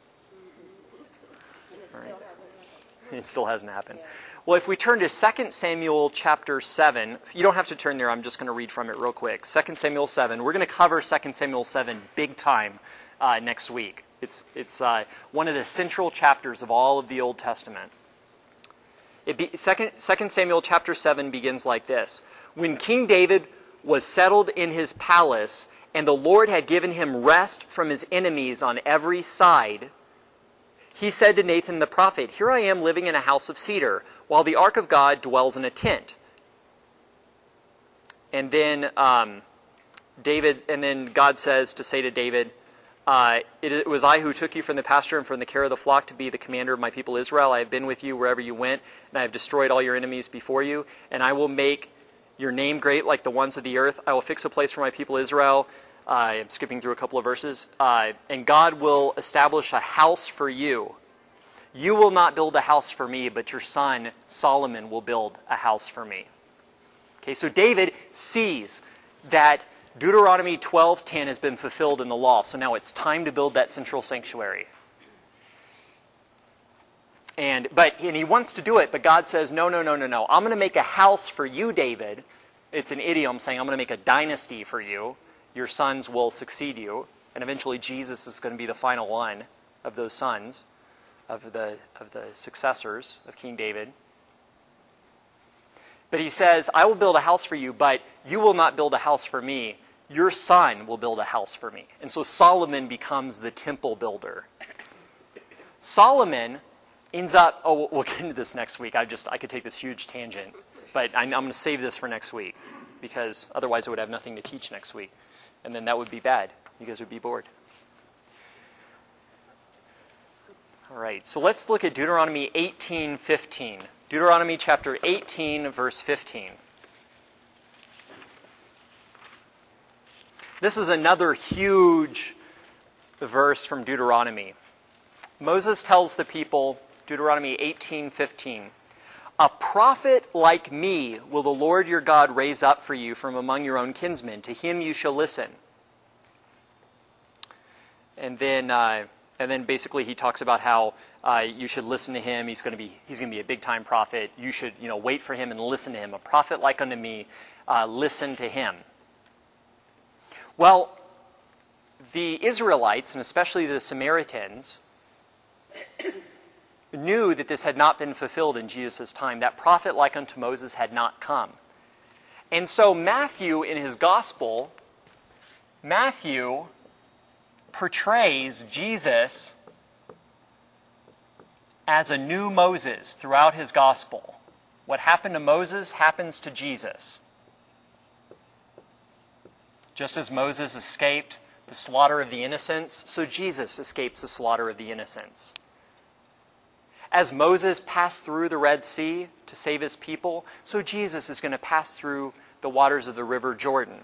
And it Right. still hasn't happened. It still hasn't happened. Yeah. Well, if we turn to Second Samuel chapter seven, you don't have to turn there, I'm just going to read from it real quick. Second Samuel seven, we're going to cover Second Samuel seven big time uh, next week. It's, it's uh, one of the central chapters of all of the Old Testament. It be, second, Second Samuel chapter seven begins like this. When King David was settled in his palace, and the Lord had given him rest from his enemies on every side, he said to Nathan the prophet, "Here I am living in a house of cedar, while the ark of God dwells in a tent." And then um, David, and then God says to say to David, uh, it, it was I who took you from the pasture and from the care of the flock to be the commander of my people Israel. I have been with you wherever you went, and I have destroyed all your enemies before you, and I will make your name great like the ones of the earth. I will fix a place for my people Israel. Uh, I'm skipping through a couple of verses. Uh, and God will establish a house for you. You will not build a house for me, but your son Solomon will build a house for me. Okay, so David sees that Deuteronomy twelve ten has been fulfilled in the law. So now it's time to build that central sanctuary. And but and he wants to do it, but God says, no, no, no, no, no. I'm going to make a house for you, David. It's an idiom saying I'm going to make a dynasty for you. Your sons will succeed you. And eventually Jesus is going to be the final one of those sons, of the of the successors of King David. But he says, I will build a house for you, but you will not build a house for me. your son will build a house for me. And so Solomon becomes the temple builder. Solomon ends up, oh, we'll get into this next week. I just, I could take this huge tangent, but I'm, I'm going to save this for next week because otherwise I would have nothing to teach next week. And then that would be bad. You guys would be bored. All right, so let's look at Deuteronomy eighteen fifteen. Deuteronomy chapter eighteen, verse fifteen. This is another huge verse from Deuteronomy. Moses tells the people, Deuteronomy eighteen fifteen, "A prophet like me will the Lord your God raise up for you from among your own kinsmen. To him you shall listen." And then, uh, and then basically he talks about how uh, you should listen to him. He's going to be he's going to be a big time prophet. You should you know wait for him and listen to him. A prophet like unto me, uh, listen to him. Well, the Israelites, and especially the Samaritans, knew that this had not been fulfilled in Jesus' time. That prophet like unto Moses had not come. And so Matthew, in his gospel, Matthew portrays Jesus as a new Moses throughout his gospel. What happened to Moses happens to Jesus. Just as Moses escaped the slaughter of the innocents, so Jesus escapes the slaughter of the innocents. As Moses passed through the Red Sea to save his people, so Jesus is going to pass through the waters of the river Jordan.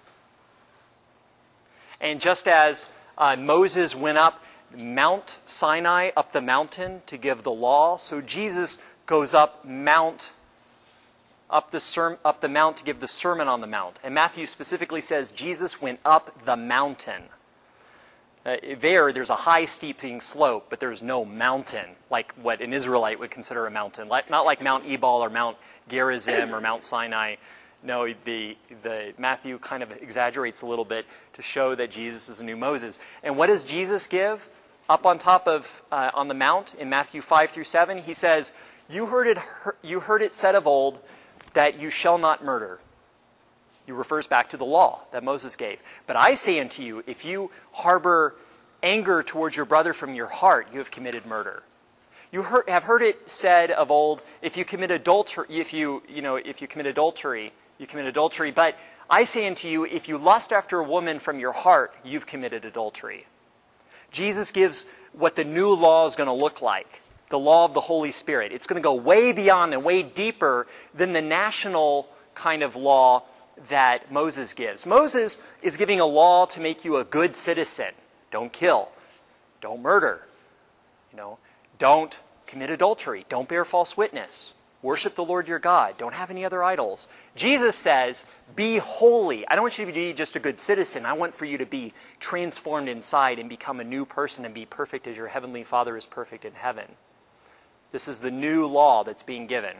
And just as uh, Moses went up Mount Sinai, up the mountain to give the law, so Jesus goes up Mount Up the, ser- up the mount to give the Sermon on the Mount. And Matthew specifically says Jesus went up the mountain. Uh, there, there's a high steeping slope, but there's no mountain, like what an Israelite would consider a mountain. Like, not like Mount Ebal or Mount Gerizim or Mount Sinai. No, the, the Matthew kind of exaggerates a little bit to show that Jesus is a new Moses. And what does Jesus give up on top of, uh, on the mount in Matthew five through seven? He says, you heard it, you heard it said of old, that you shall not murder. He refers back to the law that Moses gave. But I say unto you, if you harbor anger towards your brother from your heart, you have committed murder. You heard, have heard it said of old, if you commit adultery, if you, you know, if you commit adultery, you commit adultery. But I say unto you, if you lust after a woman from your heart, you've committed adultery. Jesus gives what the new law is going to look like. The law of the Holy Spirit. It's going to go way beyond and way deeper than the national kind of law that Moses gives. Moses is giving a law to make you a good citizen. Don't kill. Don't murder. You know, don't commit adultery. Don't bear false witness. Worship the Lord your God. Don't have any other idols. Jesus says, be holy. I don't want you to be just a good citizen. I want for you to be transformed inside and become a new person and be perfect as your heavenly Father is perfect in heaven. This is the new law that's being given.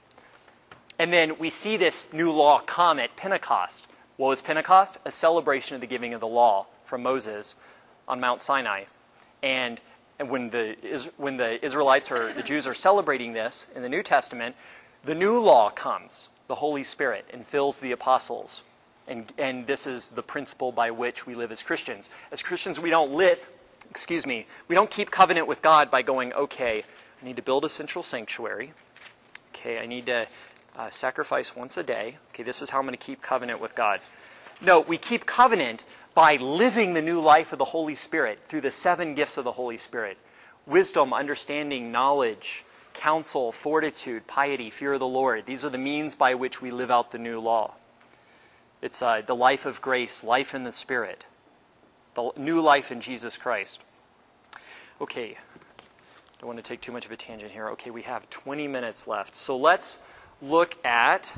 And then we see this new law come at Pentecost. What was Pentecost? A celebration of the giving of the law from Moses on Mount Sinai. And, and when, the, when the Israelites or the Jews are celebrating this in the New Testament, the new law comes, the Holy Spirit, and fills the apostles. And, and this is the principle by which we live as Christians. As Christians, we don't live, excuse me, we don't keep covenant with God by going, okay, I need to build a central sanctuary. Okay, I need to uh, sacrifice once a day. Okay, this is how I'm going to keep covenant with God. No, we keep covenant by living the new life of the Holy Spirit through the seven gifts of the Holy Spirit. Wisdom, understanding, knowledge, counsel, fortitude, piety, fear of the Lord. These are the means by which we live out the new law. It's uh, the life of grace, life in the Spirit, the new life in Jesus Christ. Okay. Don't want to take too much of a tangent here. Okay, we have twenty minutes left. So let's look at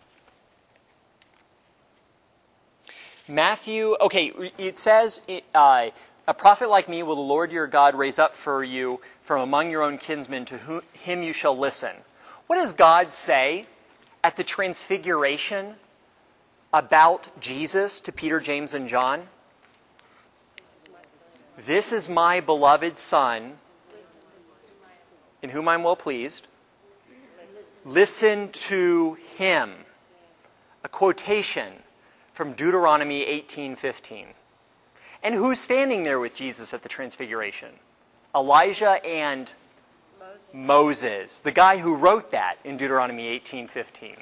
Matthew. Okay, it says, uh, a prophet like me will the Lord your God raise up for you from among your own kinsmen, to whom, him you shall listen. What does God say at the transfiguration about Jesus to Peter, James, and John? This is my beloved Son, in whom I'm well pleased. Listen to him. A quotation from Deuteronomy eighteen fifteen. And who's standing there with Jesus at the Transfiguration? Elijah and Moses. Moses, the guy who wrote that in Deuteronomy eighteen fifteen.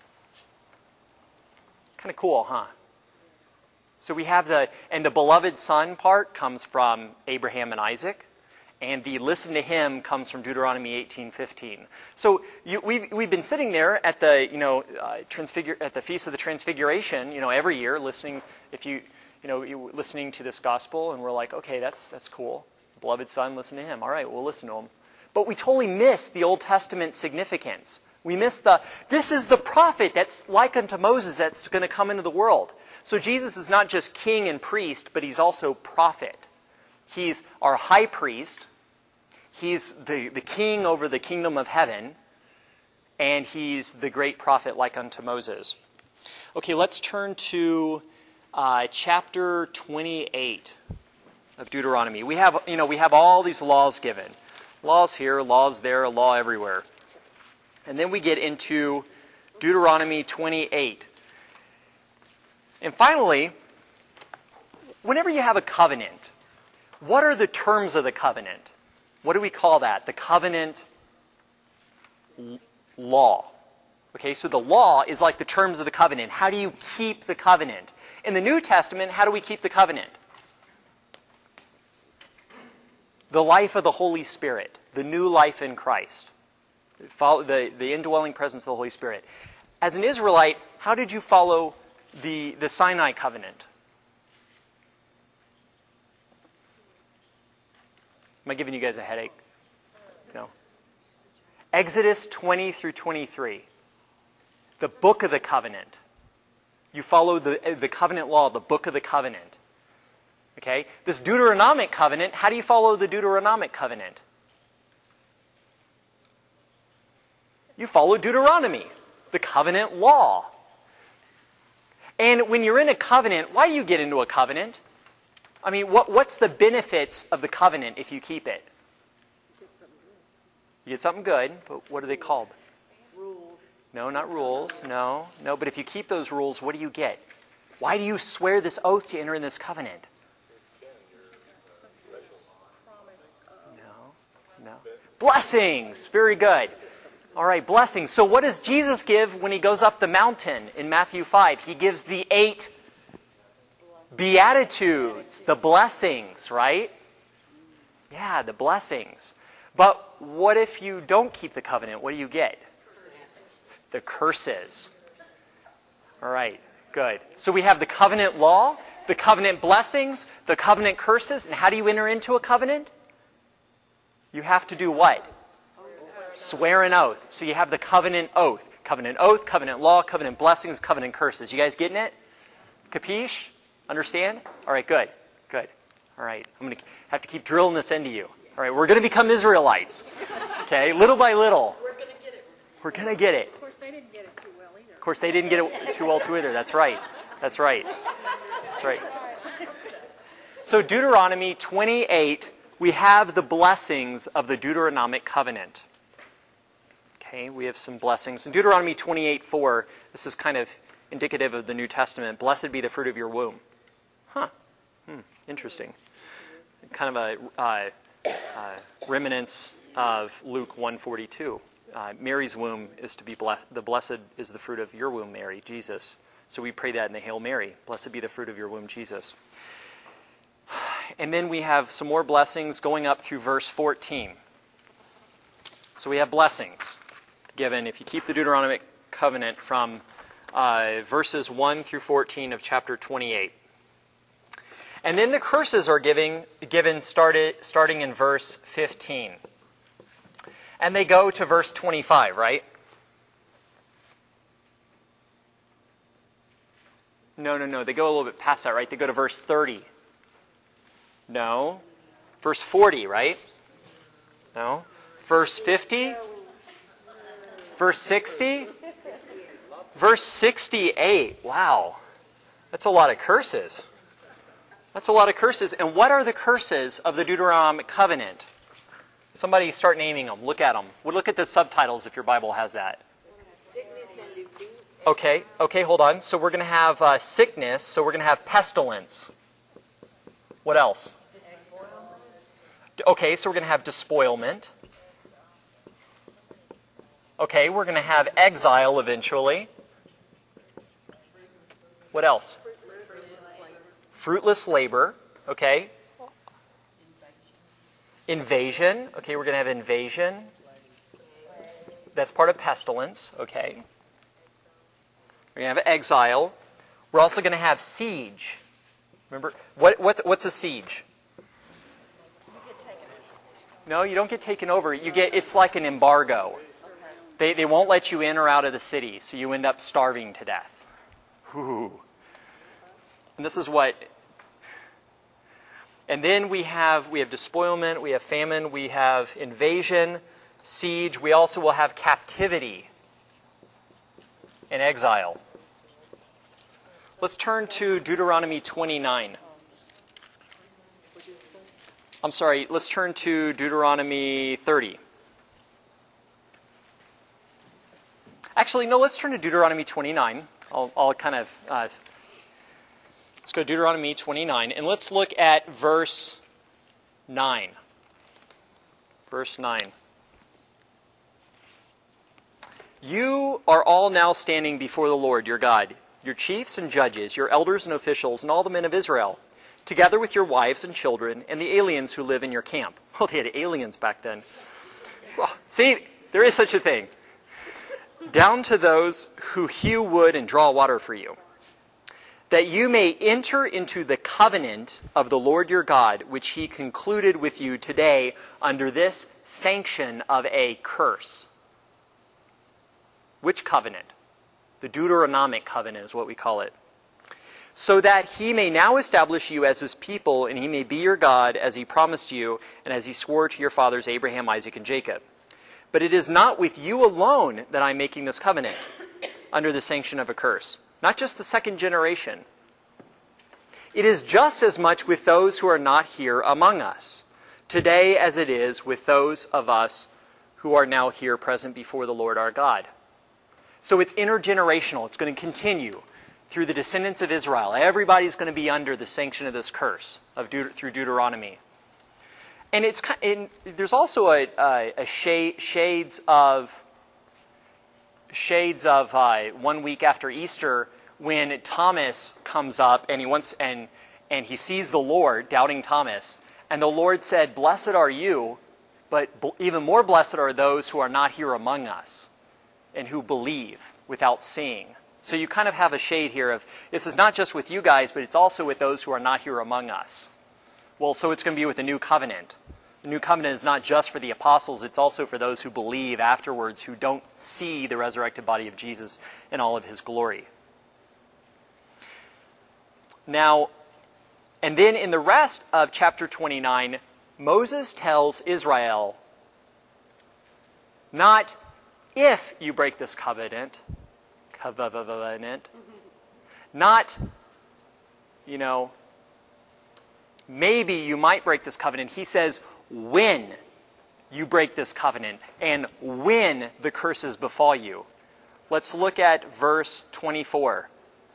Kind of cool, huh? So we have the, and the beloved son part comes from Abraham and Isaac, and the listen to him comes from Deuteronomy eighteen fifteen. So you, we've, we've been sitting there at the, you know, uh, transfigure, at the Feast of the Transfiguration, you know, every year listening, if you, you know, you listening to this gospel, and we're like, okay, that's, that's cool. Beloved son, listen to him. All right, we'll listen to him. But we totally miss the Old Testament significance. We miss the, this is the prophet that's like unto Moses that's going to come into the world. So Jesus is not just king and priest, but he's also prophet. He's our high priest. He's the, the king over the kingdom of heaven. And he's the great prophet like unto Moses. Okay, let's turn to uh, chapter twenty-eight of Deuteronomy. We have, you know, we have all these laws given. Laws here, laws there, a law everywhere. And then we get into Deuteronomy twenty-eight. And finally, whenever you have a covenant, what are the terms of the covenant? What do we call that? The covenant l- law. Okay, so the law is like the terms of the covenant. How do you keep the covenant? In the New Testament, how do we keep the covenant? The life of the Holy Spirit, the new life in Christ, follow the, the indwelling presence of the Holy Spirit. As an Israelite, how did you follow the, the Sinai covenant? Am I giving you guys a headache? No. Exodus twenty through twenty-three. The book of the covenant. You follow the, the covenant law, the book of the covenant. Okay? This Deuteronomic covenant, how do you follow the Deuteronomic covenant? You follow Deuteronomy, the covenant law. And when you're in a covenant, why do you get into a covenant? I mean, what, what's the benefits of the covenant if you keep it? You get something good, but what are they called? Rules. No, not rules. No, no. But if you keep those rules, what do you get? Why do you swear this oath to enter in this covenant? No, no. Blessings. Very good. All right, blessings. So what does Jesus give when he goes up the mountain in Matthew five? He gives the eight Beatitudes, the blessings, right? Yeah, the blessings. But what if you don't keep the covenant? What do you get? The curses. All right, good. So we have the covenant law, the covenant blessings, the covenant curses. And how do you enter into a covenant? You have to do what? Swear an oath. So you have the covenant oath. Covenant oath, covenant law, covenant blessings, covenant curses. You guys getting it? Capiche? Understand? All right, good. Good. All right. I'm going to have to keep drilling this into you. All right, we're going to become Israelites. Okay, little by little. We're going to get it. We're going to get it. Of course, they didn't get it too well either. Of course, they didn't get it too well too either. That's right. That's right. That's right. So Deuteronomy twenty-eight, we have the blessings of the Deuteronomic covenant. Okay, we have some blessings. In Deuteronomy twenty-eight four, this is kind of indicative of the New Testament. Blessed be the fruit of your womb. Huh. Hmm. Interesting. Kind of a uh, uh, remnants of Luke one forty-two. Uh, Mary's womb is to be blessed. The blessed is the fruit of your womb, Mary, Jesus. So we pray that in the Hail Mary. Blessed be the fruit of your womb, Jesus. And then we have some more blessings going up through verse fourteen. So we have blessings given if you keep the Deuteronomic covenant from uh, verses one through fourteen of chapter twenty-eight. And then the curses are giving, given started, starting in verse fifteen. And they go to verse twenty-five, right? No, no, no. They go a little bit past that, right? They go to verse thirty. No. Verse forty, right? No. Verse fifty? Verse sixty? Verse sixty-eight. Wow. That's a lot of curses. That's a lot of curses. And what are the curses of the Deuteronomic covenant? Somebody start naming them. Look at them. We'll look at the subtitles if your Bible has that. Sickness and disease. Okay, okay, hold on. So we're going to have uh, sickness, so we're going to have pestilence. What else? Okay, so we're going to have despoilment. Okay, we're going to have exile eventually. What else? Fruitless labor. Okay. Invasion. Okay, we're going to have invasion. That's part of pestilence. Okay. We're going to have exile. We're also going to have siege. Remember, what, what, what's a siege? No, you don't get taken over. You get, it's like an embargo. They, they won't let you in or out of the city, so you end up starving to death. Ooh. And this is what... And then we have, we have despoilment, we have famine, we have invasion, siege. We also will have captivity and exile. Let's turn to Deuteronomy twenty-nine. I'm sorry, let's turn to Deuteronomy thirty. Actually, no, let's turn to Deuteronomy twenty-nine. I'll, I'll kind of, uh, let's go to Deuteronomy twenty-nine, and let's look at verse nine. Verse nine. You are all now standing before the Lord your God, your chiefs and judges, your elders and officials, and all the men of Israel, together with your wives and children, and the aliens who live in your camp. Oh, they had aliens back then. Well, see, there is such a thing. Down to those who hew wood and draw water for you, that you may enter into the covenant of the Lord your God, which he concluded with you today under this sanction of a curse. Which covenant? The Deuteronomic covenant is what we call it. So that he may now establish you as his people, and he may be your God, as he promised you, and as he swore to your fathers Abraham, Isaac, and Jacob. But it is not with you alone that I'm making this covenant under the sanction of a curse. Not just the second generation. It is just as much with those who are not here among us today as it is with those of us who are now here present before the Lord our God. So it's intergenerational. It's going to continue through the descendants of Israel. Everybody's going to be under the sanction of this curse of Deut- through Deuteronomy. And it's and there's also a, a, a shade, shades of shades of uh, one week after Easter when Thomas comes up and he wants and and he sees the Lord, doubting Thomas, and the Lord said, "Blessed are you, but b- even more blessed are those who are not here among us, and who believe without seeing." So you kind of have a shade here of this is not just with you guys, but it's also with those who are not here among us. Well, so it's going to be with the new covenant. The new covenant is not just for the apostles, it's also for those who believe afterwards, who don't see the resurrected body of Jesus in all of his glory. Now, and then in the rest of chapter twenty-nine, Moses tells Israel, not if you break this covenant, covenant, not, you know, maybe you might break this covenant. He says, when you break this covenant and when the curses befall you. Let's look at verse twenty-four.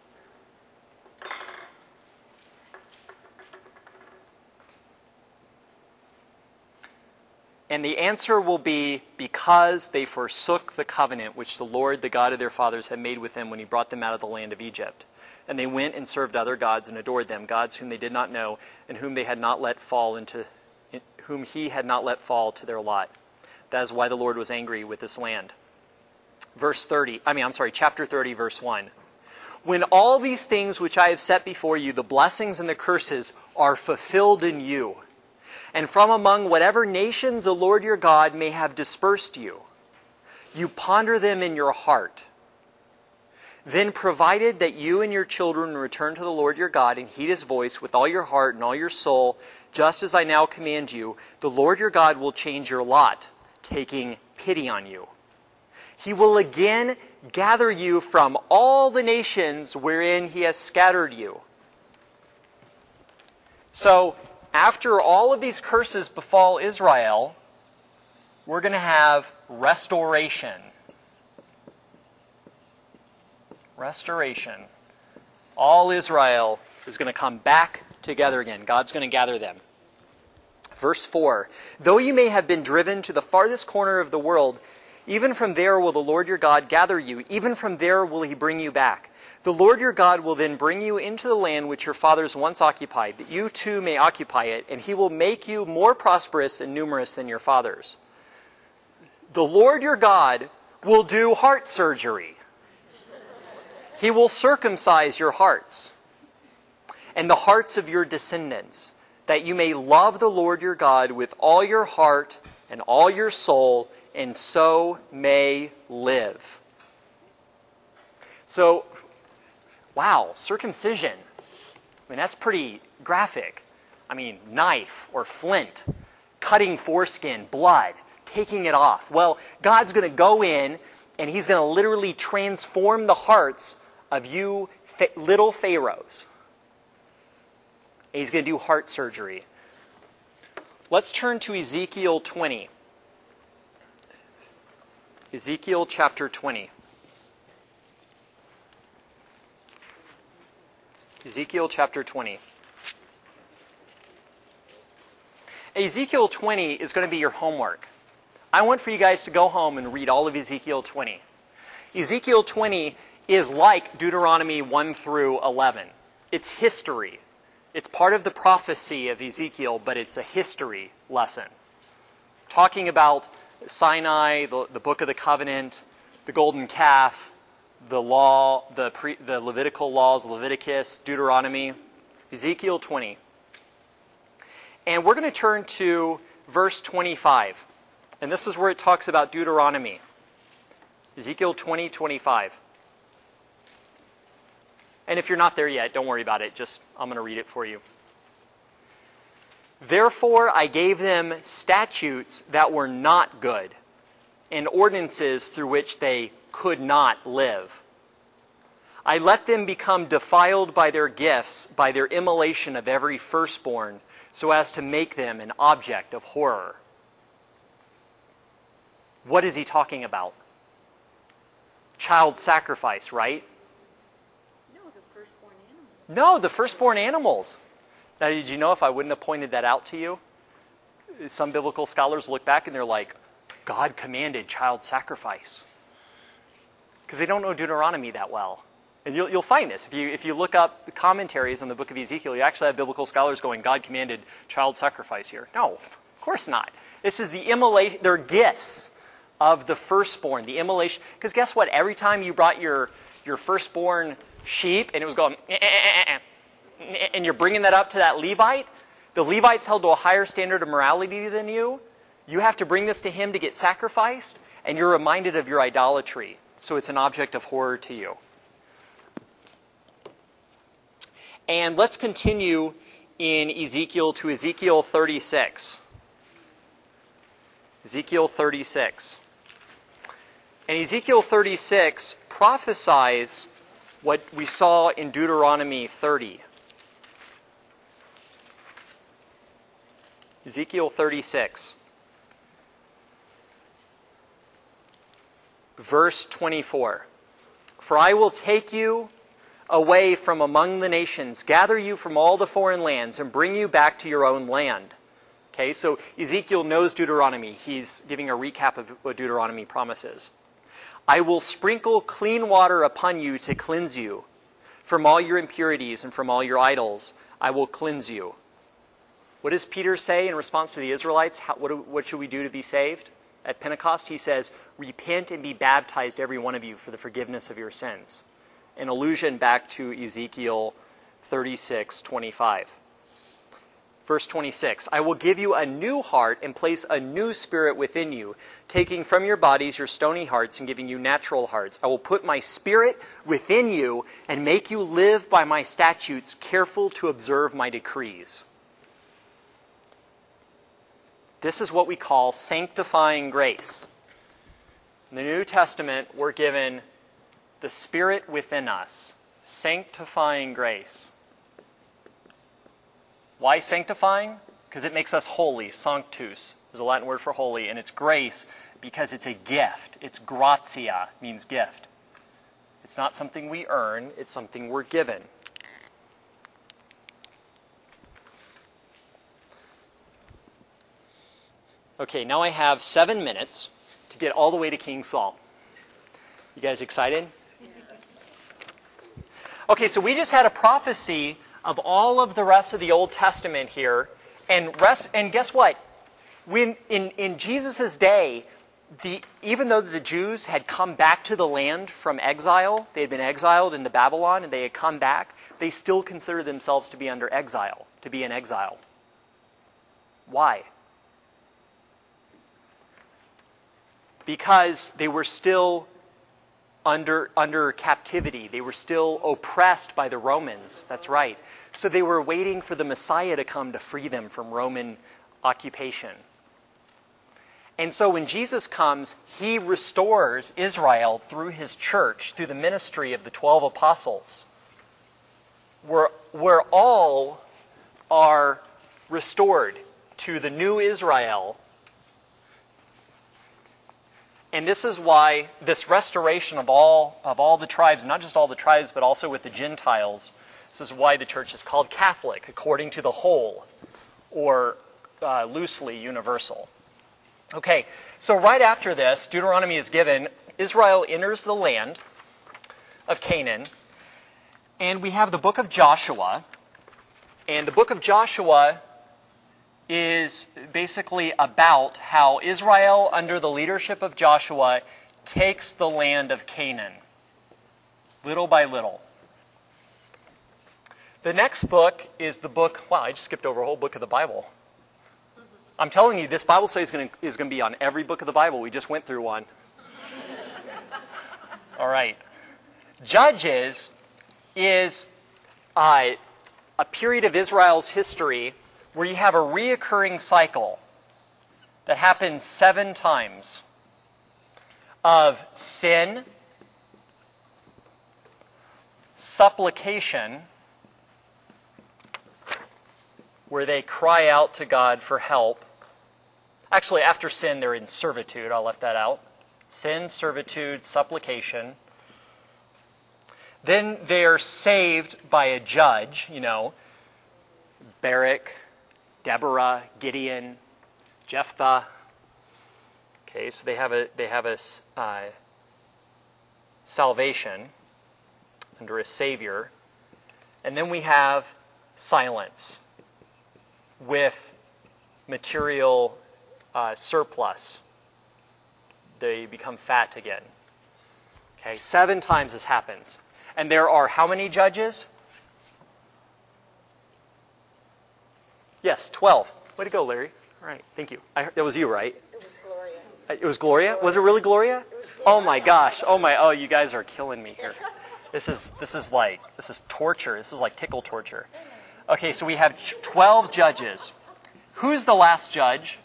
And the answer will be, because they forsook the covenant which the Lord, the God of their fathers, had made with them when he brought them out of the land of Egypt. And they went and served other gods and adored them, gods whom they did not know, and whom they had not let fall into, whom he had not let fall to their lot. That is why the Lord was angry with this land. Verse thirty, I mean, I'm sorry, chapter thirty, verse one. When all these things which I have set before you, the blessings and the curses, are fulfilled in you, and from among whatever nations the Lord your God may have dispersed you, you ponder them in your heart. Then, provided that you and your children return to the Lord your God and heed his voice with all your heart and all your soul, just as I now command you, the Lord your God will change your lot, taking pity on you. He will again gather you from all the nations wherein he has scattered you. So, after all of these curses befall Israel, we're going to have restoration. Restoration. All Israel is going to come back together again. God's going to gather them. Verse four, though you may have been driven to the farthest corner of the world, even from there will the Lord your God gather you. Even from there will he bring you back. The Lord your God will then bring you into the land which your fathers once occupied, that you too may occupy it, and he will make you more prosperous and numerous than your fathers. The Lord your God will do heart surgery. He will circumcise your hearts and the hearts of your descendants, that you may love the Lord your God with all your heart and all your soul, and so may live. So, wow, circumcision. I mean, that's pretty graphic. I mean, knife or flint, cutting foreskin, blood, taking it off. Well, God's going to go in and he's going to literally transform the hearts of you little pharaohs. And he's going to do heart surgery. Let's turn to Ezekiel twenty. Ezekiel chapter twenty. Ezekiel chapter twenty. Ezekiel twenty is going to be your homework. I want for you guys to go home and read all of Ezekiel twenty. Ezekiel twenty is like Deuteronomy one through eleven. It's history. It's part of the prophecy of Ezekiel, but it's a history lesson. Talking about Sinai, the, the Book of the Covenant, the golden calf, the law, the, pre, the Levitical laws, Leviticus, Deuteronomy, Ezekiel twenty. And we're going to turn to verse twenty-five. And this is where it talks about Deuteronomy. Ezekiel twenty, twenty-five. And if you're not there yet, don't worry about it. Just, I'm going to read it for you. Therefore I gave them statutes that were not good, and ordinances through which they could not live. I let them become defiled by their gifts, by their immolation of every firstborn, so as to make them an object of horror. What is he talking about? Child sacrifice, right? No, the firstborn animals. No, the firstborn animals. Now, did you know if I wouldn't have pointed that out to you? Some biblical scholars look back and they're like, God commanded child sacrifice. Because they don't know Deuteronomy that well. And you'll, you'll find this. If you, if you look up commentaries on the book of Ezekiel, you actually have biblical scholars going, God commanded child sacrifice here. No, of course not. This is the immolation, they're gifts of the firstborn, the immolation. Because guess what? Every time you brought your, your firstborn sheep and it was going, eh, eh, eh, eh, and you're bringing that up to that Levite, the Levite's held to a higher standard of morality than you. You have to bring this to him to get sacrificed, and you're reminded of your idolatry. So it's an object of horror to you. And let's continue in Ezekiel to Ezekiel thirty-six. Ezekiel thirty-six. And Ezekiel thirty-six prophesies what we saw in Deuteronomy thirty. Ezekiel thirty-six. Verse twenty-four. For I will take you away from among the nations, gather you from all the foreign lands, and bring you back to your own land. Okay, so Ezekiel knows Deuteronomy. He's giving a recap of what Deuteronomy promises. I will sprinkle clean water upon you to cleanse you. From all your impurities and from all your idols, I will cleanse you. What does Peter say in response to the Israelites? How, what, do, what should we do to be saved? At Pentecost, he says, repent and be baptized, every one of you, for the forgiveness of your sins. An allusion back to Ezekiel thirty-six, twenty-five. Verse twenty-six, I will give you a new heart and place a new spirit within you, taking from your bodies your stony hearts and giving you natural hearts. I will put my spirit within you and make you live by my statutes, careful to observe my decrees. This is what we call sanctifying grace. In the New Testament, we're given the Spirit within us, sanctifying grace. Why sanctifying? Because it makes us holy. Sanctus is a Latin word for holy, and it's grace because it's a gift. It's gratia, means gift. It's not something we earn, it's something we're given. Okay, now I have seven minutes to get all the way to King Saul. You guys excited? Okay, so we just had a prophecy of all of the rest of the Old Testament here. And rest, and guess what? When in, in Jesus' day, the, even though the Jews had come back to the land from exile, they had been exiled into Babylon and they had come back, they still considered themselves to be under exile, to be in exile. Why? Because they were still under, under captivity. They were still oppressed by the Romans. That's right. So they were waiting for the Messiah to come to free them from Roman occupation. And so when Jesus comes, he restores Israel through his church, through the ministry of the twelve apostles, where, where all are restored to the new Israel. And this is why this restoration of all, of all the tribes, not just all the tribes, but also with the Gentiles, this is why the church is called Catholic, according to the whole, or uh, loosely universal. Okay, so right after this, Deuteronomy is given. Israel enters the land of Canaan, and we have the book of Joshua. And the book of Joshua is basically about how Israel, under the leadership of Joshua, takes the land of Canaan, little by little. The next book is the book, wow, I just skipped over a whole book of the Bible. I'm telling you, this Bible study is going to, is going to be on every book of the Bible. We just went through one. All right. Judges is uh, a period of Israel's history where you have a reoccurring cycle that happens seven times of sin, supplication, where they cry out to God for help. Actually, after sin, they're in servitude. I left that out. Sin, servitude, supplication. Then they're saved by a judge, you know, Barak, Deborah, Gideon, Jephthah. Okay, so they have a they have a uh, salvation under a savior, and then we have silence with material uh, surplus. They become fat again. Okay, seven times this happens, and there are how many judges? Yes, twelve. Way to go, Larry. All right, thank you. I heard, that was you, right? It was Gloria. It was Gloria? Was it really Gloria? It was Gloria. Oh my gosh. Oh my, oh, you guys are killing me here. This is, this is like, this is torture. This is like tickle torture. Okay, so we have twelve judges. Who's the last judge?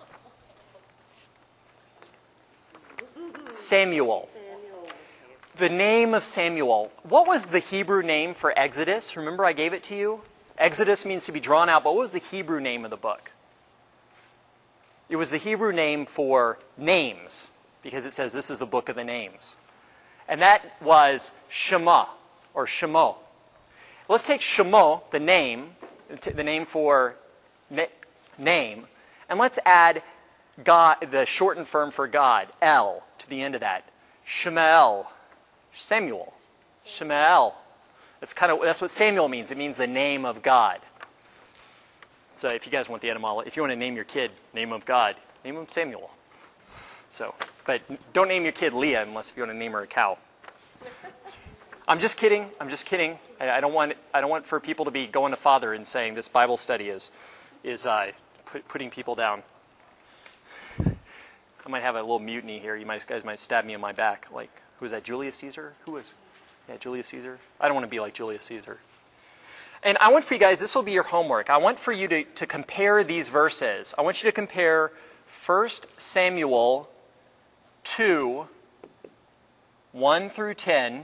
Samuel. Samuel. The name of Samuel. What was the Hebrew name for Exodus? Remember I gave it to you? Exodus means to be drawn out, but what was the Hebrew name of the book? It was the Hebrew name for names, because it says this is the book of the names. And that was Shema, or Shemo. Let's take Shemo, the name, the name for na- name, and let's add God, the shortened form for God, El, to the end of that. Shemael, Samuel, Shemael. That's kind of that's what Samuel means. It means the name of God. So if you guys want the etymology, if you want to name your kid name of God, name him Samuel. So, but don't name your kid Leah unless if you want to name her a cow. I'm just kidding. I'm just kidding. I, I don't want I don't want for people to be going to Father and saying this Bible study is is uh, put, putting people down. I might have a little mutiny here. You might, guys might stab me in my back. Like, who was that? Julius Caesar? Who was? Yeah, Julius Caesar. I don't want to be like Julius Caesar. And I want for you guys, this will be your homework. I want for you to, to compare these verses. I want you to compare First Samuel two, one through ten,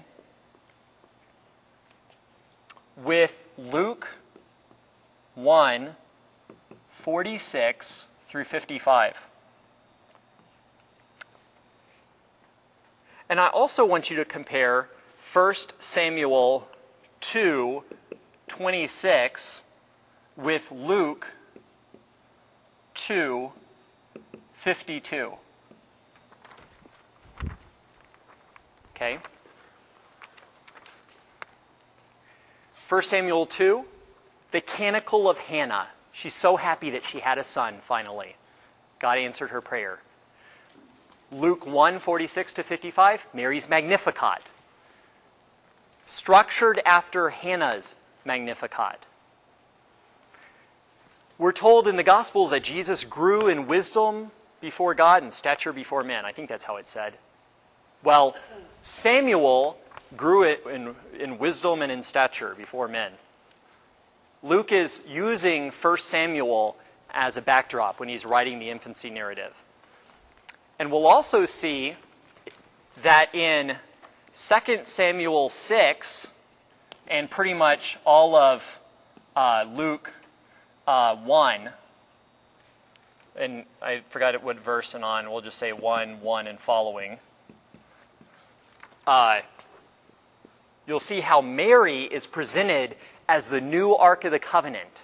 with Luke one, forty-six through fifty-five. And I also want you to compare First Samuel two twenty-six with Luke two fifty-two. Okay? First Samuel two, the canticle of Hannah. She's so happy that she had a son, finally. God answered her prayer. Luke one forty-six to fifty-five, Mary's Magnificat. Structured after Hannah's Magnificat. We're told in the Gospels that Jesus grew in wisdom before God and stature before men. I think that's how it said. Well, Samuel grew it in, in wisdom and in stature before men. Luke is using First Samuel as a backdrop when he's writing the infancy narrative. And we'll also see that in Second Samuel six, and pretty much all of uh, Luke uh, one, and I forgot what verse and on, we'll just say one, one, and following. Uh, you'll see how Mary is presented as the new Ark of the Covenant.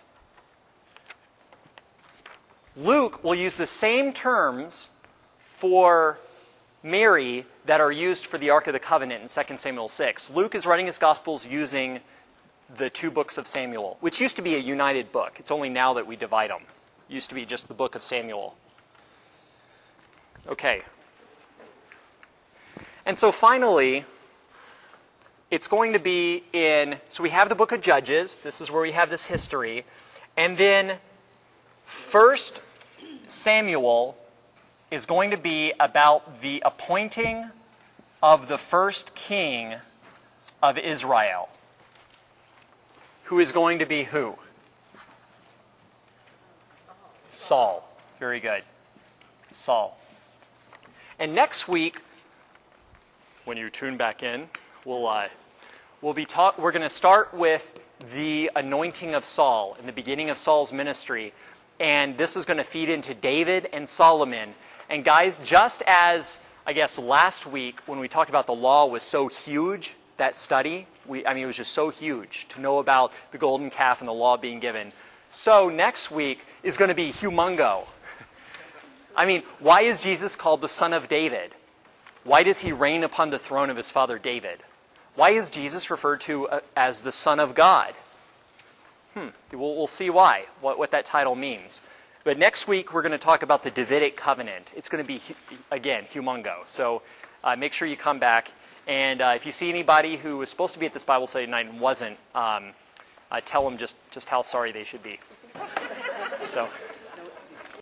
Luke will use the same terms for Mary that are used for the Ark of the Covenant in Second Samuel six. Luke is writing his Gospels using the two books of Samuel, which used to be a united book. It's only now that we divide them. It used to be just the book of Samuel. Okay. And so finally, it's going to be in, so we have the book of Judges. This is where we have this history. And then First Samuel is going to be about the appointing of the first king of Israel. Who is going to be who? Saul. Saul. Very good. Saul. And next week, when you tune back in, we'll uh, we'll be talk. We're going to start with the anointing of Saul and the beginning of Saul's ministry, and this is going to feed into David and Solomon. And guys, just as I guess last week when we talked about the law was so huge, that study, we I mean it was just so huge to know about the golden calf and the law being given. So next week is going to be humongo. I mean, why is Jesus called the Son of David? Why does he reign upon the throne of his father David? Why is Jesus referred to uh, as the Son of God? Hmm, we'll, we'll see why, what, what that title means. But next week, we're going to talk about the Davidic covenant. It's going to be, again, humongo. So uh, make sure you come back. And uh, if you see anybody who was supposed to be at this Bible study tonight and wasn't, um, uh, tell them just, just how sorry they should be. So...